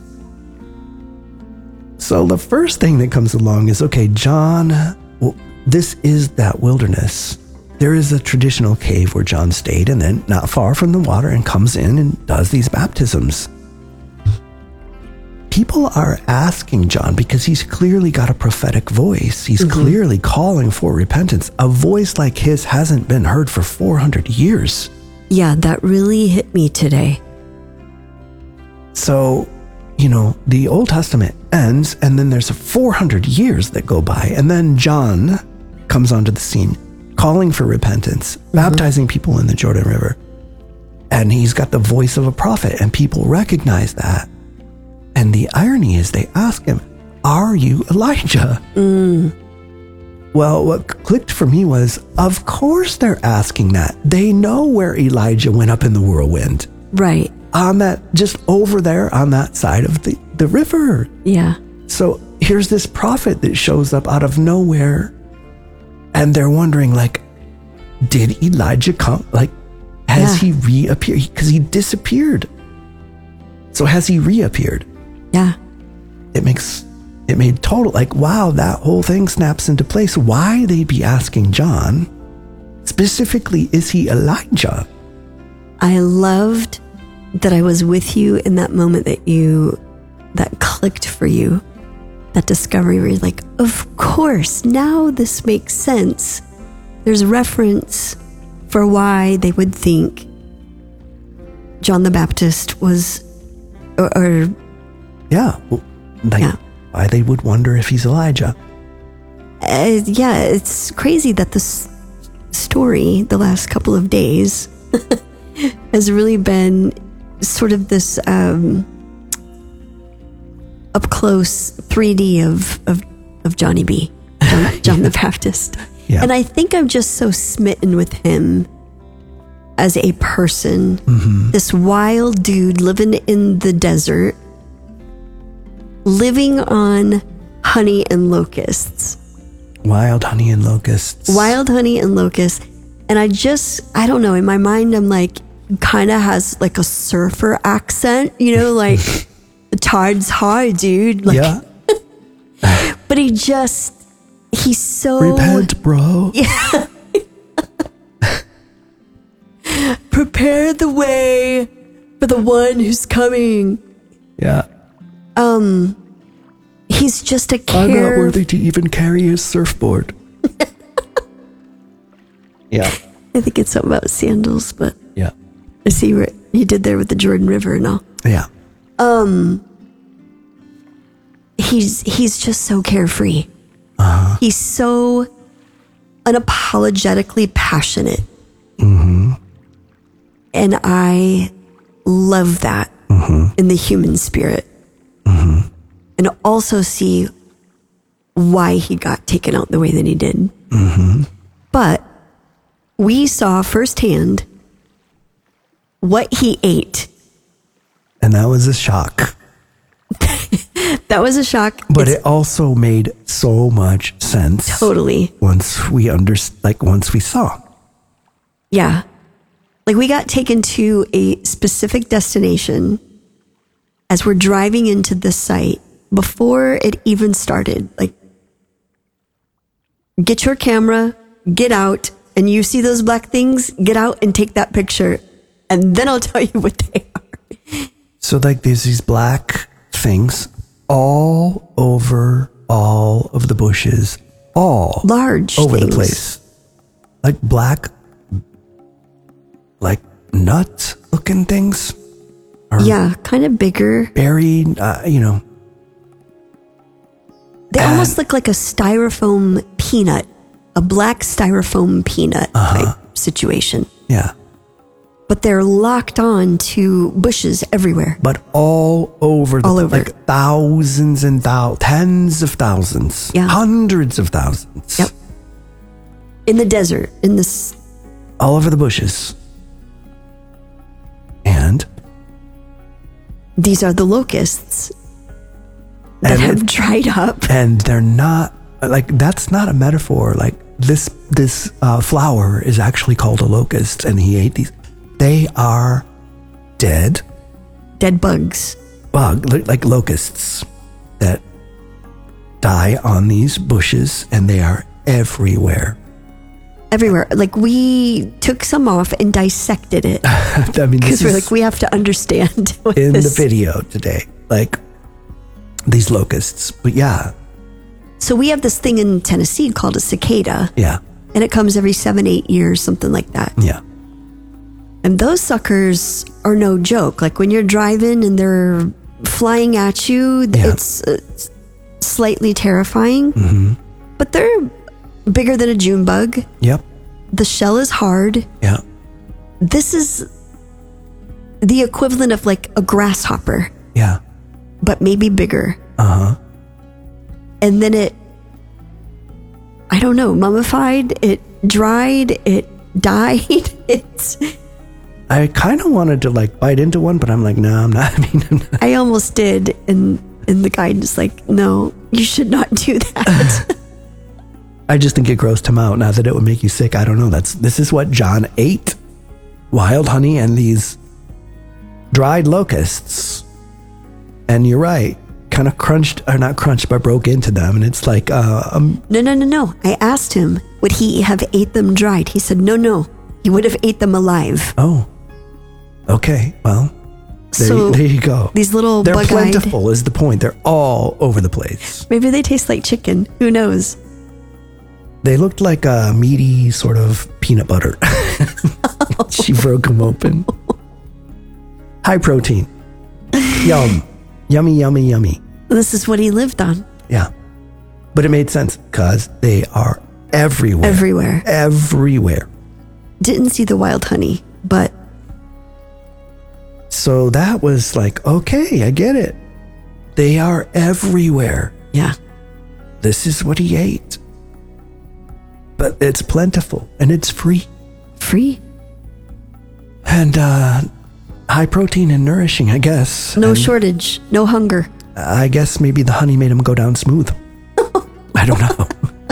So the first thing that comes along is, okay, John, well, this is that wilderness. There is a traditional cave where John stayed, and then not far from the water, and comes in and does these baptisms. People are asking John, because he's clearly got a prophetic voice. He's mm-hmm. clearly calling for repentance. A voice like his hasn't been heard for four hundred years. Yeah, that really hit me today. So, you know, the Old Testament ends, and then there's four hundred years that go by, and then John comes onto the scene, calling for repentance, mm-hmm. baptizing people in the Jordan River. And he's got the voice of a prophet, and people recognize that. And the irony is, they ask him, are you Elijah? Mm. Well, what clicked for me was, of course they're asking that. They know where Elijah went up in the whirlwind. Right. On that, just over there on that side of the, the river. Yeah. So here's this prophet that shows up out of nowhere. And they're wondering, like, did Elijah come? Like, has yeah. he reappeared? Because he disappeared. So has he reappeared? Yeah. It makes, it made total, like, wow, that whole thing snaps into place. Why they'd be asking John, specifically, is he Elijah? I loved that I was with you in that moment that you, that clicked for you, that discovery where you're like, of course, now this makes sense. There's reference for why they would think John the Baptist was, or, or yeah, like yeah. why they would wonder if he's Elijah. Uh, yeah, it's crazy that this story, the last couple of days, has really been sort of this um, up close three D of, of, of Johnny B. John, John the Baptist. Yeah. And I think I'm just so smitten with him as a person. Mm-hmm. This wild dude living in the desert, living on honey and locusts. Wild honey and locusts. Wild honey and locusts. And I just, I don't know, in my mind, I'm like, kind of has like a surfer accent, you know, like the tide's high, dude. Like, yeah. But he just, he's so... Repent, bro. Yeah. Prepare the way for the one who's coming. Yeah. Um, he's just a care... I'm not worthy to even carry his surfboard. Yeah. I think it's something about sandals, but Yeah. I see what you did there with the Jordan River and all. Yeah. Um, he's he's just so carefree. Uh-huh. He's so unapologetically passionate. Mm-hmm. And I love that Mm-hmm. in the human spirit. Mm-hmm. And also see why he got taken out the way that he did. Mm-hmm. But we saw firsthand what he ate. And that was a shock. That was a shock. But It's it also made so much sense. totally. Once we under, like once we saw. Yeah. Like we got taken to a specific destination as we're driving into the site before it even started. Like, get your camera, get out, and you see those black things, get out and take that picture. And then I'll tell you what they are. So like there's these black things all over all of the bushes, all Large over things. the place. Like black, like nut looking things. Or Yeah, kind of bigger. buried, uh, you know. They And- almost look like a styrofoam peanut, a black styrofoam peanut Uh-huh. type situation. Yeah. But they're locked on to bushes everywhere. But all over the All over. like thousands and thou tens of thousands. Yeah. Hundreds of thousands. Yep. In the desert, in this. All over the bushes. And These are the locusts that And have it- dried up. and they're not like that's not a metaphor. Like this this uh, flower is actually called a locust, and he ate these. They are dead Dead bugs. bug li- like locusts that die on these bushes, and they are everywhere. Everywhere. Like we took some off and dissected it. I mean, Because this we're is like, we have to understand what in this. the video today, like these locusts. But yeah, So we have this thing in Tennessee called a cicada. yeah, And it comes every seven, eight years, something like that. yeah, And those suckers are no joke. Like when you're driving and they're flying at you, Yeah. it's, uh, slightly terrifying. mm-hmm. But they're bigger than a June bug. Yep, The shell is hard. yeah, This is the equivalent of like a grasshopper, yeah, but maybe bigger. uh huh. And then it, I don't know, mummified, it dried, it died. It's, I kind of wanted to like bite into one, but I'm like, no, I'm not. I mean, I'm not. I almost did. And, and the guide is like, no, you should not do that. I just think it grossed him out. Not that it would make you sick. I don't know. That's this is what John ate: wild honey and these dried locusts. And you're right, kind of crunched or not crunched, but broke into them. And it's like, uh, um, No, no, no, no. I asked him, would he have ate them dried? He said, no, no. He would have ate them alive. oh, okay, well, there, So there you go. these little They're bug-eyed, plentiful is the point. They're all over the place. maybe they taste like chicken. Who knows? They looked like a meaty sort of peanut butter. She broke them open. High protein. Yum. Yummy, yummy, yummy. This is what he lived on. Yeah. But it made sense because they are everywhere. Everywhere. Everywhere. Didn't see the wild honey, but So that was like, okay, I get it. They are everywhere. yeah. This is what he ate. but it's plentiful and it's free. Free? And uh, high protein and nourishing, I guess. No and shortage, no hunger. I guess maybe the honey made them go down smooth. I don't know.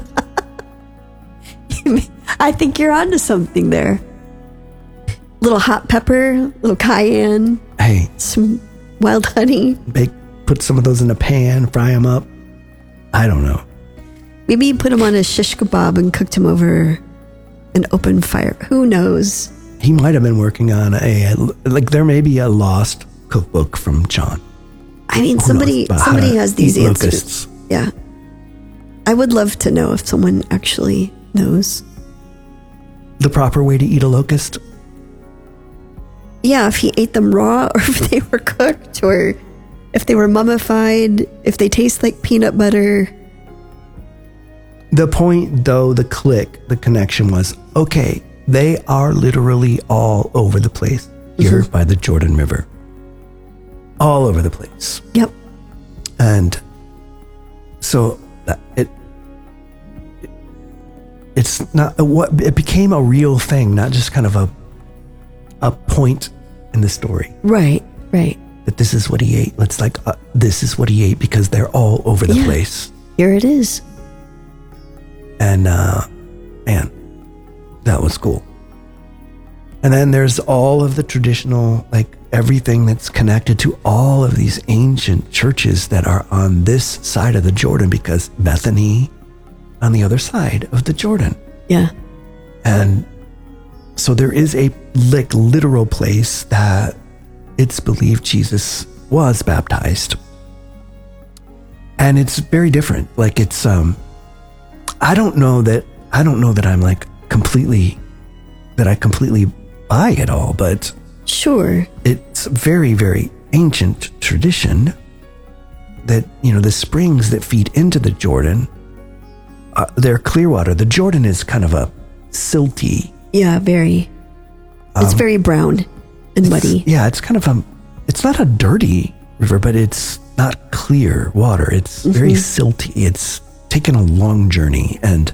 I think you're onto something there. Little hot pepper, little cayenne, Hey, some wild honey. bake, put some of those in a pan, fry them up. I don't know. Maybe you put them on a shish kebab and cooked them over an open fire. Who knows? He might have been working on a, like there may be a lost cookbook from John. I mean, Who somebody knows about somebody how to has these eat answers. locusts. Yeah. I would love to know if someone actually knows. The proper way to eat a locust? Yeah, if he ate them raw or if they were cooked or if they were mummified, if they taste like peanut butter. The point, though, the click, the connection was, okay, they are literally all over the place here Mm-hmm. by the Jordan River. All over the place. Yep. And so that- it, it it's not what it became a real thing, not just kind of a a point in the story Right, right. that this is what he ate. It's like uh, this is what he ate because they're all over the Yeah. place. Here it is. And uh, man, that was cool. And then there's all of the traditional, like everything that's connected to all of these ancient churches that are on this side of the Jordan, because Bethany on the other side of the Jordan. Yeah. And so there is a like literal place that it's believed Jesus was baptized. And it's very different. Like it's, um, I don't know that, I don't know that I'm like completely, that I completely buy it all, but Sure. it's a very, very ancient tradition that, you know, the springs that feed into the Jordan, uh, they're clear water. The Jordan is kind of a silty. Yeah, very. It's Um, very brown and muddy. Yeah, it's kind of a, it's not a dirty river, but it's not clear water. It's very silty. It's taken a long journey. And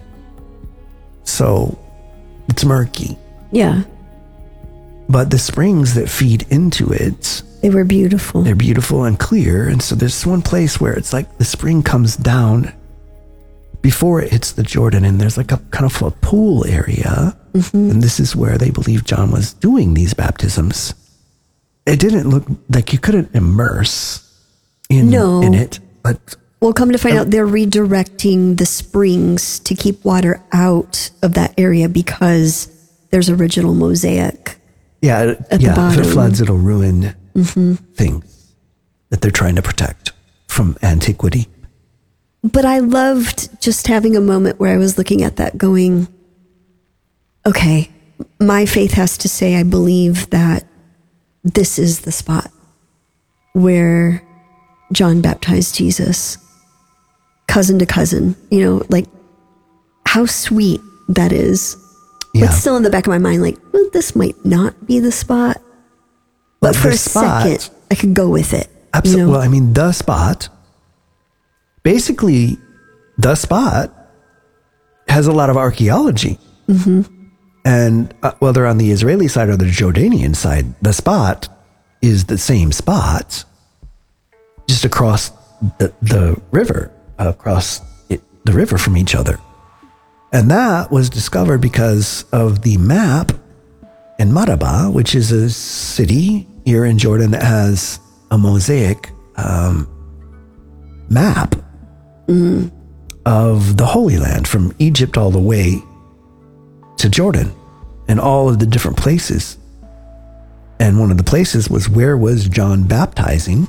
so it's murky. Yeah. But the springs that feed into it, They were beautiful. they're beautiful and clear. And so there's one place where it's like the spring comes down before it hits the Jordan, and there's like a kind of a pool area. Mm-hmm. And this is where they believe John was doing these baptisms. It didn't look like you couldn't immerse in, No. in it, but Well, come to find out, they're redirecting the springs to keep water out of that area because there's original mosaic. yeah, At the yeah. If bottom. it floods, it'll ruin things that they're trying to protect from antiquity. But I loved just having a moment where I was looking at that going, okay, my faith has to say I believe that this is the spot where John baptized Jesus, cousin to cousin, you know, like how sweet that is. Yeah. But still in the back of my mind, like, well, this might not be the spot. But, But for the a spot- second, I could go with it. Absolutely. You know? Well, I mean, the spot, basically, the spot has a lot of archaeology. Mm-hmm. And uh, whether on the Israeli side or the Jordanian side, the spot is the same spot, just across the, the river, across it, the river from each other. And that was discovered because of the map in Maraba, which is a city here in Jordan that has a mosaic um, map Mm. of the Holy Land from Egypt all the way to Jordan and all of the different places. And one of the places was where was John baptizing?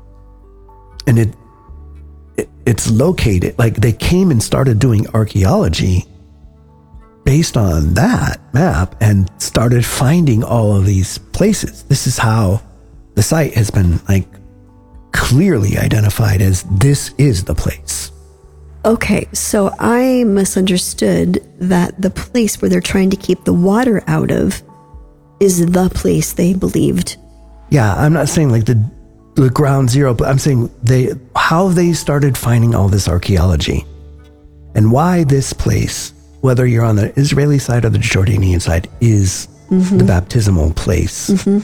And it, it it's located, like they came and started doing archaeology based on that map and started finding all of these places. This is how the site has been like clearly identified as this is the place. Okay, so I misunderstood that the place where they're trying to keep the water out of is the place they believed. Yeah, I'm not saying like the the ground zero, but I'm saying they how they started finding all this archaeology and why this place whether you're on the Israeli side or the Jordanian side, is mm-hmm. the baptismal place, mm-hmm.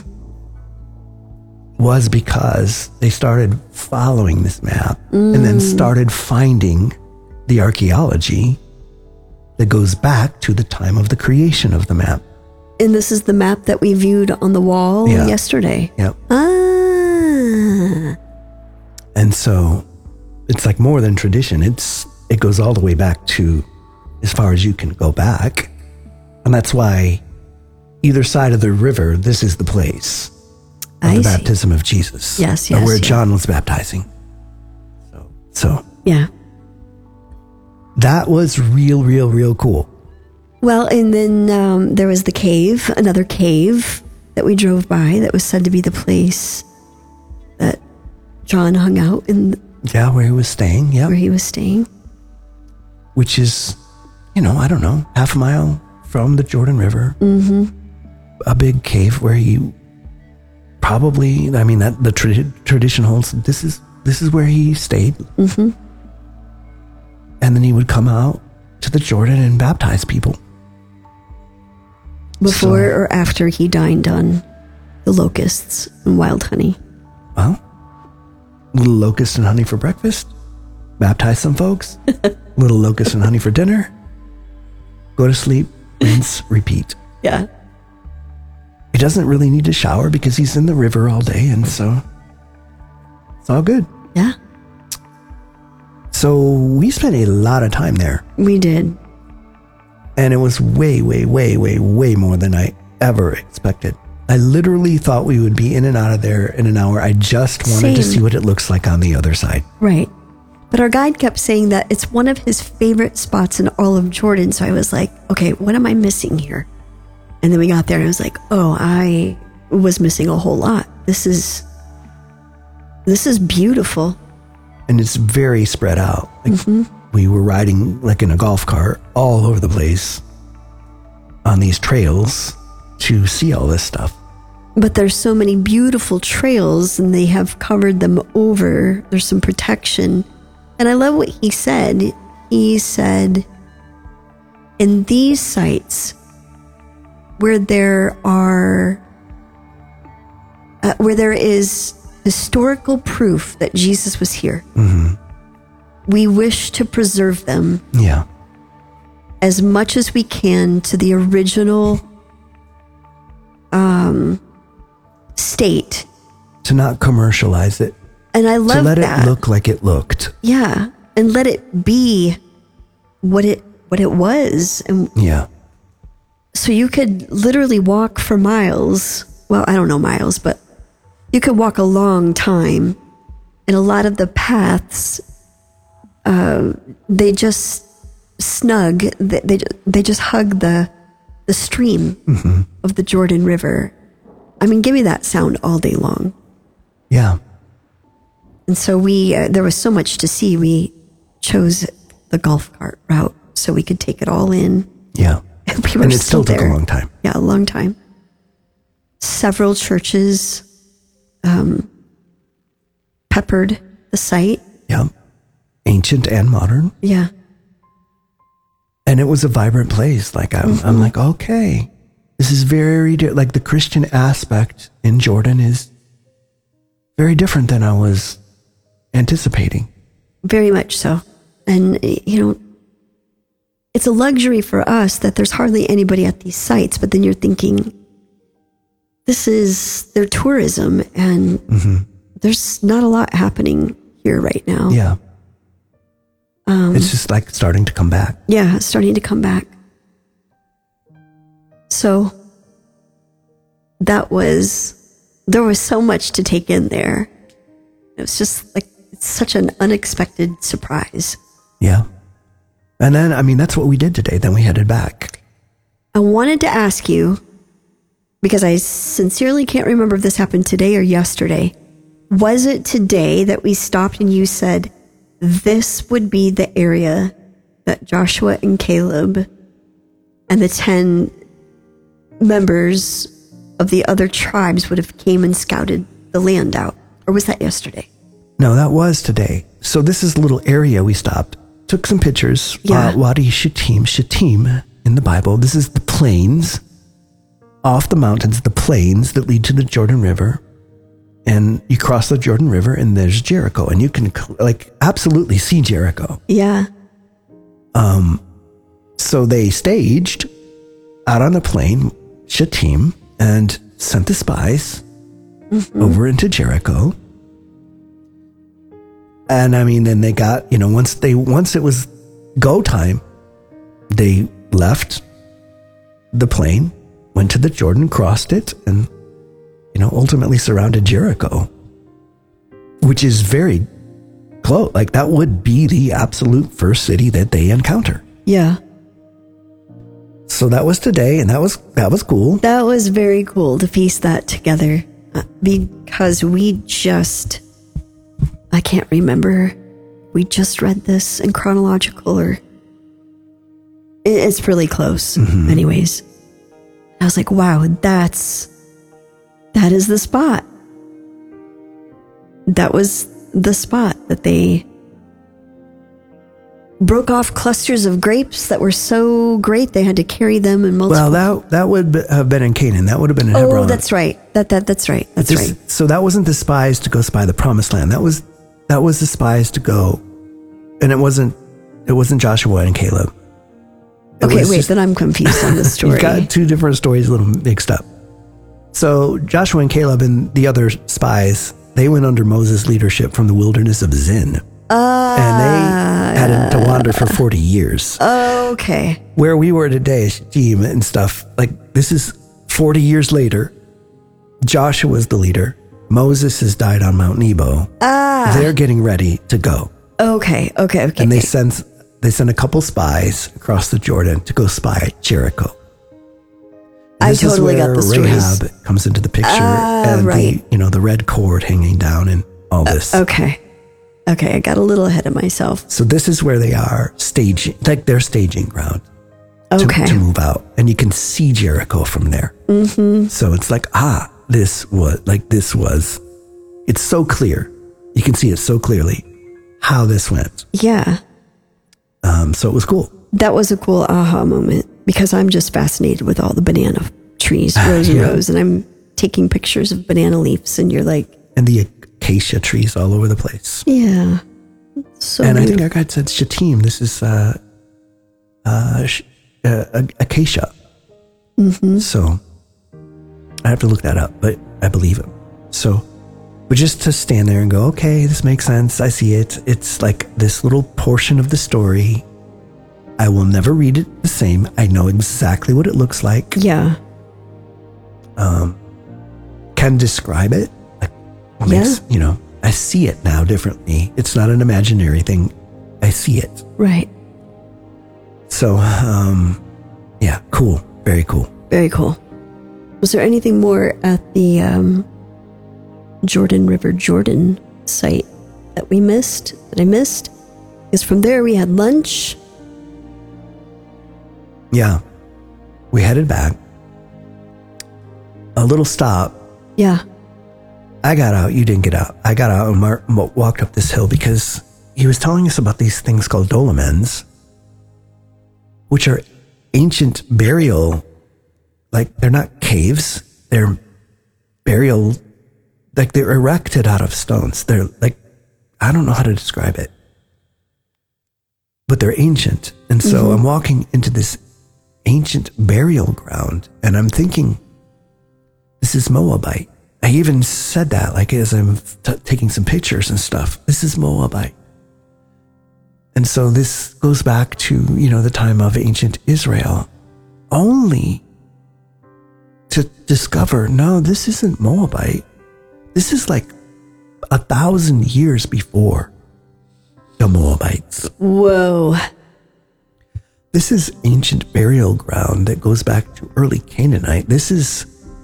was because they started following this map mm. and then started finding the archaeology that goes back to the time of the creation of the map. And this is the map that we viewed on the wall yeah. yesterday. Yep. Ah. And so it's like more than tradition. It's it goes all the way back to as far as you can go back. And that's why either side of the river, this is the place of I the see. baptism of Jesus. Yes, yes. Where yes. John was baptizing. So, so yeah. That was real, real, real cool. Well, and then um, there was the cave, another cave that we drove by that was said to be the place that John hung out in. Yeah, where he was staying. Yeah, where he was staying. Which is, you know, I don't know, half a mile from the Jordan River. Mm-hmm. A big cave where he probably, I mean, that the tra- tradition holds. This is this is where he stayed. Mm-hmm. And then he would come out to the Jordan and baptize people. Before so, or after he dined on the locusts and wild honey? Well, little locust and honey for breakfast. Baptize some folks. Little locust and honey for dinner. Go to sleep, rinse, repeat. Yeah. He doesn't really need to shower because he's in the river all day, and so it's all good. Yeah. So we spent a lot of time there. We did. And it was way, way, way, way, way more than I ever expected. I literally thought we would be in and out of there in an hour. I just wanted Same. to see what it looks like on the other side. Right. But our guide kept saying that it's one of his favorite spots in all of Jordan. So I was like, okay, what am I missing here? And then we got there and I was like, oh, I was missing a whole lot. This is, this is beautiful. And it's very spread out. Like mm-hmm. We were riding like in a golf cart all over the place on these trails to see all this stuff. But there's so many beautiful trails and they have covered them over. There's some protection. And I love what he said. He said, in these sites where there are, uh, where there is historical proof that Jesus was here, mm-hmm. we wish to preserve them yeah. as much as we can to the original um, state. To not commercialize it. And I love that. To let that. it look like it looked. Yeah. And let it be what it what it was. And yeah. So you could literally walk for miles. Well, I don't know miles, but you could walk a long time. And a lot of the paths, uh, they just snug, they, they, they just hug the, the stream mm-hmm. of the Jordan River. I mean, give me that sound all day long. Yeah. And so we, uh, there was so much to see. We chose the golf cart route so we could take it all in. Yeah. And we were and it still, still took there. a long time. Yeah, a long time. Several churches um, peppered the site. Yeah. Ancient and modern. Yeah. And it was a vibrant place. Like, I'm, mm-hmm. I'm like, okay, this is very, di- like the Christian aspect in Jordan is very different than I was anticipating. Very much so. And, you know, it's a luxury for us that there's hardly anybody at these sites, but then you're thinking, this is their tourism, and mm-hmm. there's not a lot happening here right now. Yeah. Um, it's just like starting to come back. Yeah, it's starting to come back. So that was, there was so much to take in there. It was just like, it's such an unexpected surprise. Yeah. And then, I mean, that's what we did today. Then we headed back. I wanted to ask you, because I sincerely can't remember if this happened today or yesterday. Was it today that we stopped and you said, this would be the area that Joshua and Caleb and the ten members of the other tribes would have came and scouted the land out? Or was that yesterday? No, that was today. So this is a little area we stopped. took some pictures. Yeah. Uh, Wadi Shittim, Shittim in the Bible. This is the plains off the mountains, the plains that lead to the Jordan River. And you cross the Jordan River and there's Jericho. And you can like absolutely see Jericho. Yeah. Um, so they staged out on the plain, Shittim, and sent the spies mm-hmm. over into Jericho. And I mean, then they got, you know, once they, once it was go time, they left the plain, went to the Jordan, crossed it, and, you know, ultimately surrounded Jericho, which is very close. Like that would be the absolute first city that they encounter. Yeah. So that was today, and that was, that was cool. That was very cool to piece that together uh, because we just, I can't remember. We just read this in chronological or it's really close. Mm-hmm. Anyways, I was like, wow, that's, that is the spot. That was the spot that they broke off clusters of grapes that were so great they had to carry them in multiple. Well, that that would have been in Canaan. That would have been in Hebron. Oh, that's right. That that that's right. That's this, right. So that wasn't the spies to go spy the promised land. That was that was the spies to go, and it wasn't it wasn't Joshua and Caleb. It okay, wait. Just, then I'm confused on the story. You've got two different stories, a little mixed up. So Joshua and Caleb and the other spies, they went under Moses' leadership from the wilderness of Zin. Uh, and they had to wander for forty years. Okay. Where we were today, Shittim and stuff, like this is forty years later. Joshua's the leader. Moses has died on Mount Nebo. Ah. They're getting ready to go. Okay, okay, okay. And they okay. send they send a couple spies across the Jordan to go spy Jericho. I totally got the stories. Rahab comes into the picture, uh, and right. the you know the red cord hanging down and all this. Uh, okay, okay, I got a little ahead of myself. So this is where they are staging, like their staging ground. Okay. To, to move out, and you can see Jericho from there. Mm-hmm. So it's like ah, this was like this was. It's so clear. You can see it so clearly how this went. Yeah. Um. So it was cool. That was a cool aha moment because I'm just fascinated with all the banana trees, rows and yeah. rows, and I'm taking pictures of banana leaves, and you're like, and the acacia trees all over the place. Yeah. So and beautiful. I think our guide said Shittim. This is uh, uh, sh- uh acacia. Mm-hmm. So I have to look that up, but I believe him. So, but just to stand there and go, okay, this makes sense. I see it. It's like this little portion of the story. I will never read it the same. I know exactly what it looks like. Yeah. Um, can describe it. Like, what yeah. makes, you know, I see it now differently. It's not an imaginary thing. I see it. Right. So, um, yeah, cool. Very cool. Very cool. Was there anything more at the um, Jordan River Jordan site that we missed, that I missed? Because from there we had lunch. Yeah. We headed back. A little stop. Yeah. I got out. You didn't get out. I got out and mar- walked up this hill because he was telling us about these things called dolmens, which are ancient burial, like they're not caves. They're burial, like they're erected out of stones. They're like, I don't know how to describe it, but they're ancient. And so mm-hmm. I'm walking into this ancient burial ground and I'm thinking, this is Moabite. I even said that, like as I'm t- taking some pictures and stuff. This is Moabite. And so this goes back to, you know, the time of ancient Israel, only to discover, no, this isn't Moabite. This is like a thousand years before the Moabites. Whoa. This is ancient burial ground that goes back to early Canaanite. This is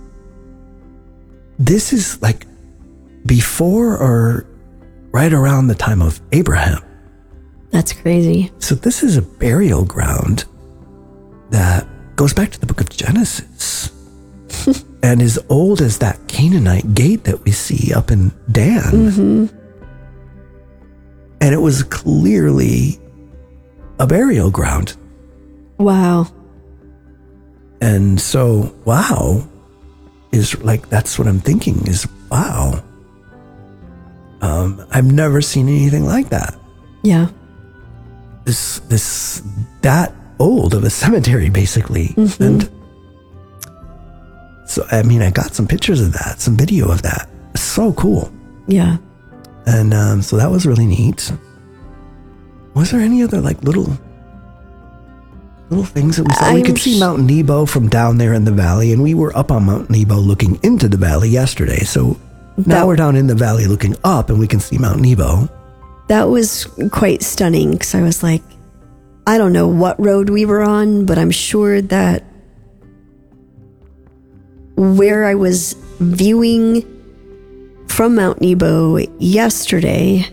This is like before or right around the time of Abraham. That's crazy. So this is a burial ground that goes back to the book of Genesis and as old as that Canaanite gate that we see up in Dan. Mm-hmm. And it was clearly a burial ground. Wow. And so, wow is like, that's what I'm thinking is, wow. Um, I've never seen anything like that. Yeah. This, this, that old of a cemetery, basically. Mm-hmm. And so, I mean, I got some pictures of that, some video of that. So cool. Yeah. And um, so that was really neat. Was there any other like little little things that we saw? I'm we could see sh- Mount Nebo from down there in the valley, and we were up on Mount Nebo looking into the valley yesterday. So now That- we're down in the valley looking up, and we can see Mount Nebo. That was quite stunning because I was like, I don't know what road we were on, but I'm sure that where I was viewing from Mount Nebo yesterday,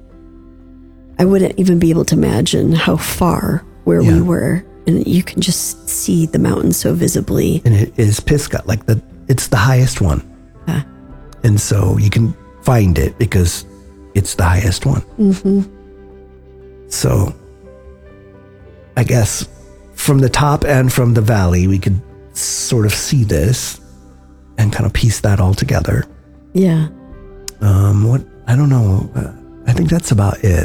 I wouldn't even be able to imagine how far where Yeah. we were. And you can just see the mountain so visibly. And it is Pisgah, like the it's the highest one. Yeah. And so you can find it because it's the highest one. Mm-hmm. So I guess from the top and from the valley, we could sort of see this and kind of piece that all together. Yeah. Um, what, I don't know. Uh, I think that's about it.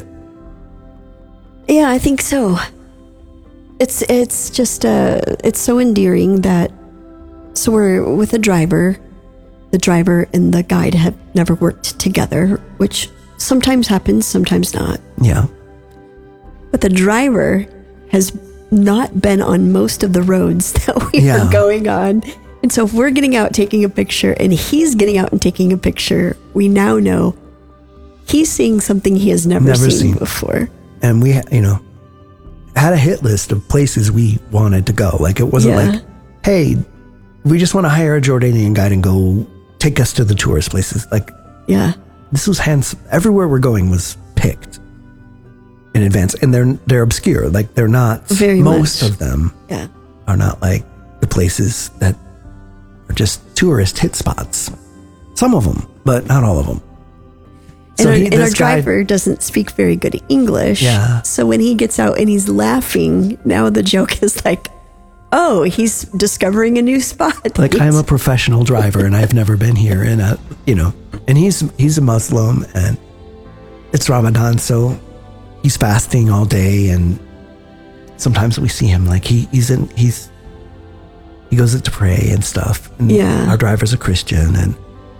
Yeah, I think so. It's it's just uh it's so endearing that so we're with a driver. The driver and the guide have never worked together, which sometimes happens, sometimes not. Yeah. But the driver has not been on most of the roads that we Yeah. are going on. And so if we're getting out taking a picture and he's getting out and taking a picture, we now know he's seeing something he has never, Never seen, seen. before. And we, you know, had a hit list of places we wanted to go. Like it wasn't Yeah. like, hey, we just want to hire a Jordanian guide and go take us to the tourist places. Like Yeah. this was hands, everywhere we're going was picked in advance. And they're, they're obscure. Like they're not, Very most much. of them Yeah. are not like the places that are just tourist hit spots. Some of them, but not all of them. And, our, he- and our this guy- driver doesn't speak very good English. Yeah. So when he gets out and he's laughing, now the joke is like, oh, he's discovering a new spot. Like I'm a professional driver and I've never been here, and uh, you know, and he's he's a Muslim and it's Ramadan, so he's fasting all day, and sometimes we see him like he he's in he's he goes to pray and stuff. And Yeah. our driver's a Christian, and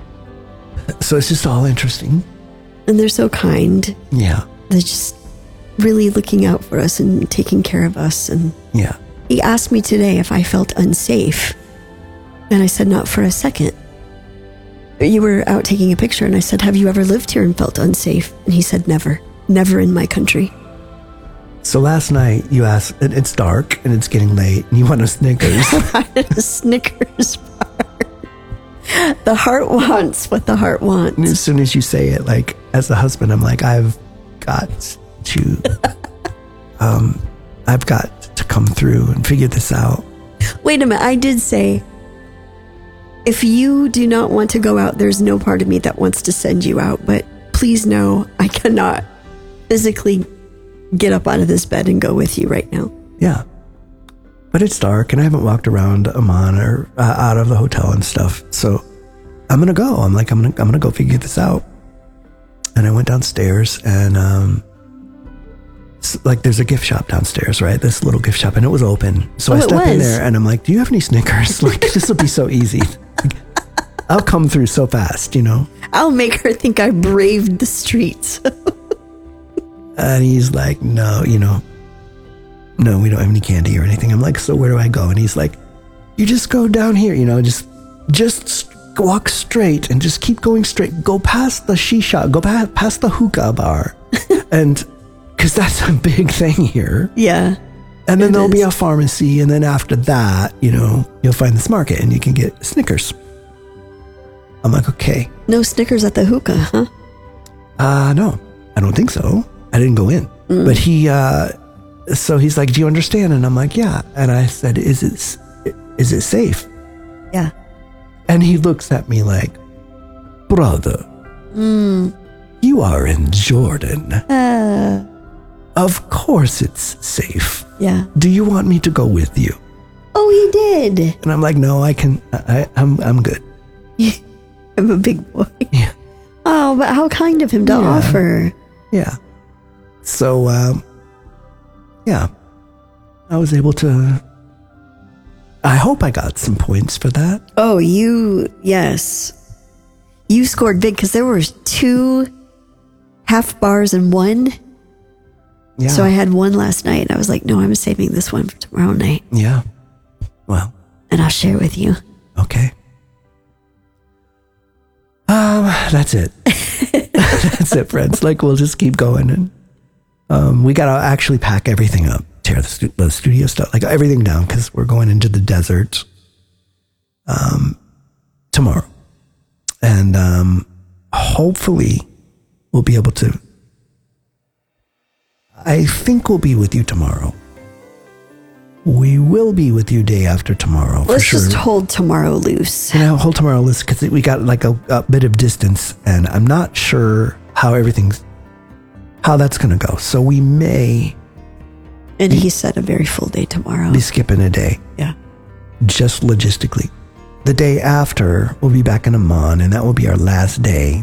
so it's just all interesting. And they're so kind. Yeah, They're just really looking out for us and taking care of us. And yeah. he asked me today if I felt unsafe. And I said, not for a second. You were out taking a picture, and I said, have you ever lived here and felt unsafe? And he said, never. Never in my country. So last night you asked, and it's dark and it's getting late, and you want a Snickers. A Snickers bar. The heart wants what the heart And wants. as soon as you say it, like as the husband, I'm like, I've got to, um, I've got to come through and figure this out. Wait a minute. I did say, if you do not want to go out, there's no part of me that wants to send you out. But please know I cannot physically get up out of this bed and go with you right now. Yeah. But it's dark and I haven't walked around Amman or uh, out of the hotel and stuff. So I'm going to go. I'm like, I'm going to, I'm going to go figure this out. And I went downstairs and, um, s- like there's a gift shop downstairs, right? This little gift shop, and it was open. So Oh, I it step in was? there and I'm like, do you have any Snickers? Like, this will be so easy. Like, I'll come through so fast, you know? I'll make her think I braved the streets. And he's like, no, you know, no, we don't have any candy or anything. I'm like, so where do I go? And he's like, you just go down here, you know, just, just walk straight and just keep going straight. Go past the shisha, go past, past the hookah bar. And because that's a big thing here. Yeah. And then It there'll be is. a pharmacy. And then after that, you know, you'll find this market and you can get Snickers. I'm like, okay. No Snickers at the hookah, huh? Uh, no, I don't think so. I didn't go in. But he, uh, so he's like, do you understand? And I'm like, yeah. And I said, is it, s- is it safe? Yeah. And he looks at me like, brother, you are in Jordan. Uh, Of course it's safe. Yeah. Do you want me to go with you? Oh, he did. And I'm like, no, I can, I, I'm, I'm good. I'm a big boy. Yeah. Oh, but how kind of him to Yeah. offer. Yeah. So, um, yeah, I was able to, I hope I got some points for that. Oh, you, yes. You scored big because there were two half bars and one. Yeah. So I had one last night and I was like, no, I'm saving this one for tomorrow night. Yeah. Well. And I'll share with you. Okay. Um, that's it. That's it, friends. Like, we'll just keep going. And um, we got to actually pack everything up, tear the, stu- the studio stuff, like everything down, because we're going into the desert um, tomorrow. And um, hopefully we'll be able to, I think we'll be with you tomorrow. We will be with you day after tomorrow. Let's for sure. just hold tomorrow loose. You know, hold tomorrow loose because we got like a, a bit of distance, and I'm not sure how everything's, how that's going to go. So we may And he said a very full day tomorrow. be skipping a day, Yeah. just logistically. The day after, we'll be back in Amman, and that will be our last day.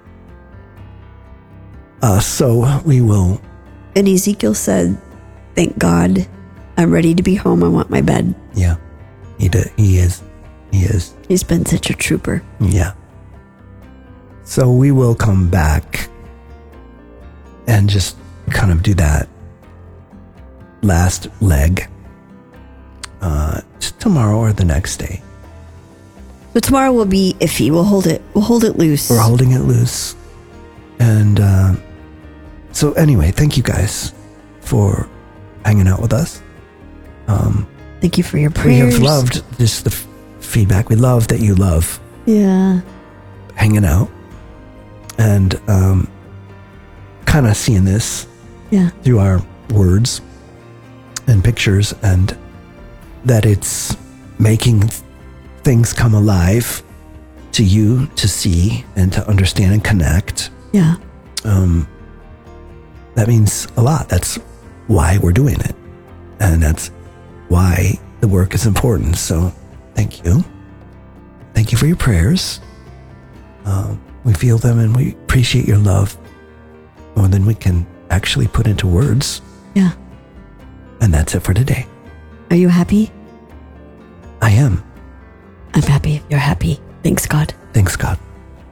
Uh, so we will. And Ezekiel said, thank God, I'm ready to be home. I want my bed. Yeah, he did. He is. He is. He's been such a trooper. Yeah. So we will come back and just kind of do that last leg uh, just tomorrow or the next day. But tomorrow will be iffy. We'll hold it. We'll hold it loose. We're holding it loose. And uh, so anyway, thank you guys for hanging out with us. Um, Thank you for your we prayers. have loved just the f- feedback. We love that you love Yeah. hanging out and um, kind of seeing this Yeah. through our words and pictures, and that it's making th- things come alive to you to see and to understand and connect. Yeah. Um, that means a lot. That's why we're doing it. And that's why the work is important. So thank you. Thank you for your prayers. Um, we feel them and we appreciate your love more than we can actually put into words. Yeah. And that's it for today. Are you happy? I am. I'm happy if you're happy. Thanks, God. Thanks, God.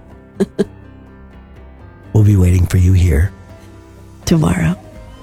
We'll be waiting for you here Tomorrow.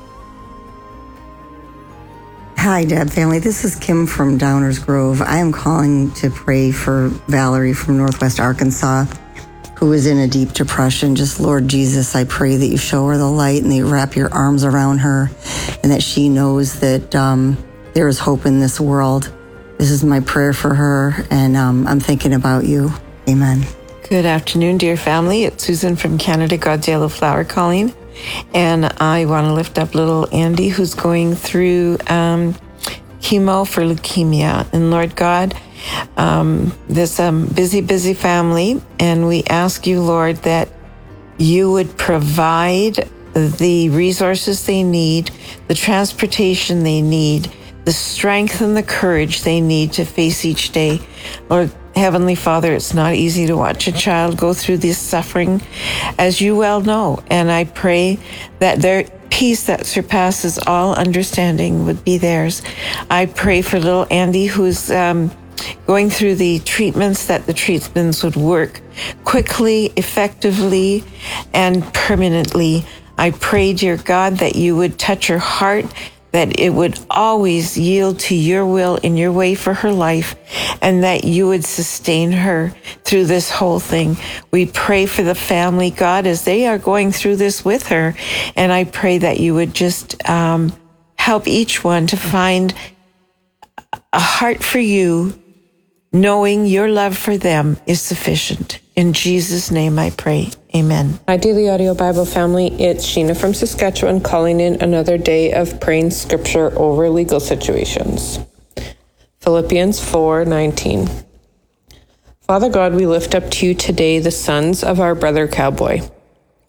Hi, Deb family. This is Kim from Downers Grove. I am calling to pray for Valerie from Northwest Arkansas, who is in a deep depression. Just, Lord Jesus, I pray that you show her the light and that you wrap your arms around her and that she knows that um, there is hope in this world. This is my prayer for her, and um, I'm thinking about you. Amen. Good afternoon, dear family. It's Susan from Canada, God's Yellow Flower calling. And I want to lift up little Andy, who's going through um, chemo for leukemia. And Lord God, um, this um, busy, busy family, and we ask you, Lord, that you would provide the resources they need, the transportation they need, the strength and the courage they need to face each day. Lord, Heavenly Father, it's not easy to watch a child go through this suffering, as you well know. And I pray that their peace that surpasses all understanding would be theirs. I pray for little Andy, who's um, going through the treatments, that the treatments would work quickly, effectively, and permanently. I pray, dear God, that you would touch her heart, that it would always yield to your will and your way for her life, and that you would sustain her through this whole thing. We pray for the family, God, as they are going through this with her, and I pray that you would just um, help each one to find a heart for you, knowing your love for them is sufficient. In Jesus' name I pray. Amen. Hi, Daily Audio Bible family. It's Sheena from Saskatchewan calling in another day of praying scripture over legal situations. Philippians four nineteen. Father God, we lift up to you today the sons of our brother Cowboy.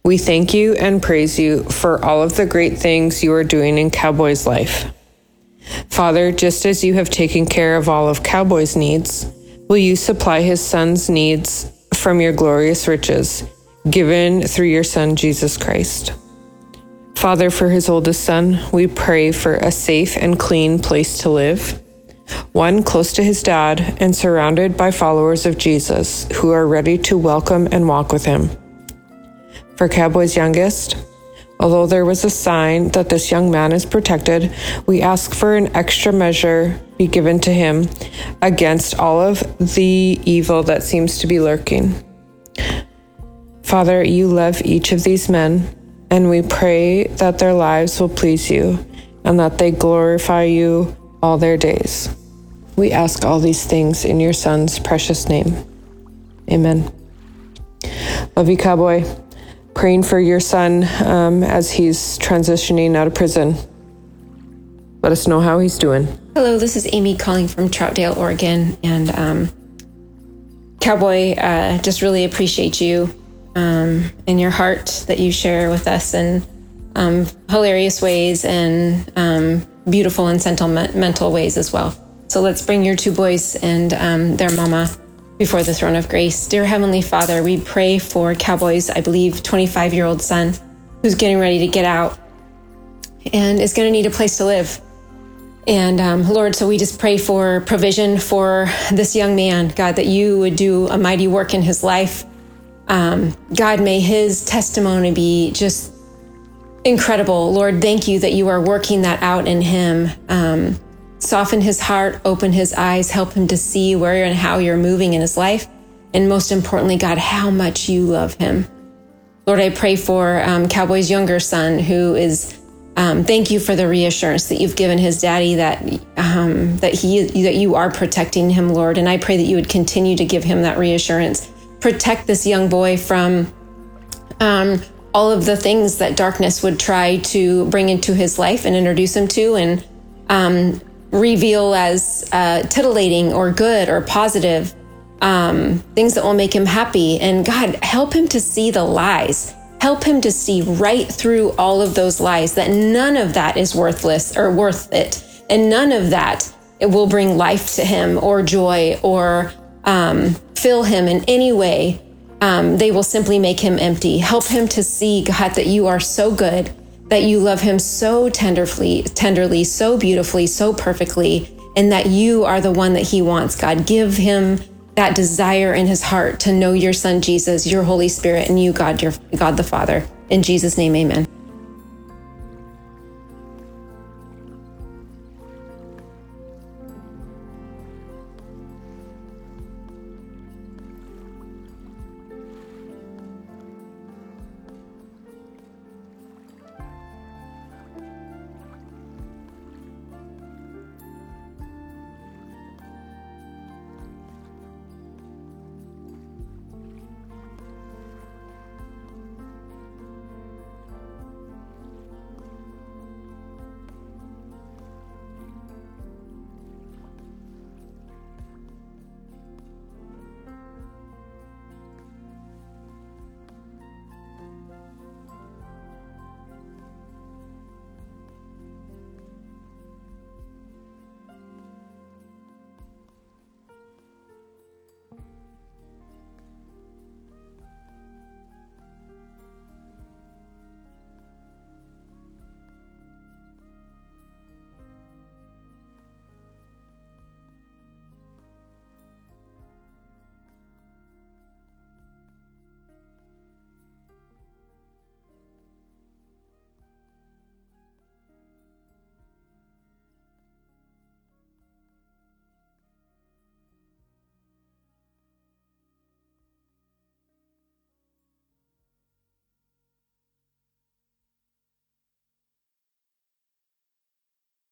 We thank you and praise you for all of the great things you are doing in Cowboy's life. Father, just as you have taken care of all of Cowboy's needs, will you supply his son's needs from your glorious riches, given through your Son, Jesus Christ. Father, for his oldest son, we pray for a safe and clean place to live, one close to his dad and surrounded by followers of Jesus who are ready to welcome and walk with him. For Cowboy's youngest, although there was a sign that this young man is protected, we ask for an extra measure be given to him against all of the evil that seems to be lurking. Father, you love each of these men, and we pray that their lives will please you and that they glorify you all their days. We ask all these things in your Son's precious name. Amen. Love you, Cowboy. Praying for your son um, as he's transitioning out of prison. Let us know how he's doing. Hello, this is Amy calling from Troutdale, Oregon. And um, Cowboy, uh, just really appreciate you um, and your heart that you share with us in um, hilarious ways and um, beautiful and sentimental ways as well. So let's bring your two boys and um, their mama before the throne of grace. Dear Heavenly Father, we pray for Cowboy's, I believe, twenty-five-year-old son who's getting ready to get out and is going to need a place to live. And um, Lord, so we just pray for provision for this young man, God, that you would do a mighty work in his life. Um, God, may his testimony be just incredible. Lord, thank you that you are working that out in him. Um, Soften his heart, open his eyes, help him to see where and how you're moving in his life. And most importantly, God, how much you love him. Lord, I pray for um, Cowboy's younger son who is, um, thank you for the reassurance that you've given his daddy that um, that he that you are protecting him, Lord. And I pray that you would continue to give him that reassurance. Protect this young boy from um, all of the things that darkness would try to bring into his life and introduce him to and um reveal as uh, titillating or good or positive, um, things that will make him happy. And God, help him to see the lies. Help him to see right through all of those lies, that none of that is worthless or worth it. And none of that it will bring life to him or joy or um, fill him in any way. Um, they will simply make him empty. Help him to see, God, that you are so good, that you love him so tenderly, tenderly, so beautifully, so perfectly, and that you are the one that he wants. God, give him that desire in his heart to know your son, Jesus, your Holy Spirit, and you, God, your God the Father. In Jesus' name, amen.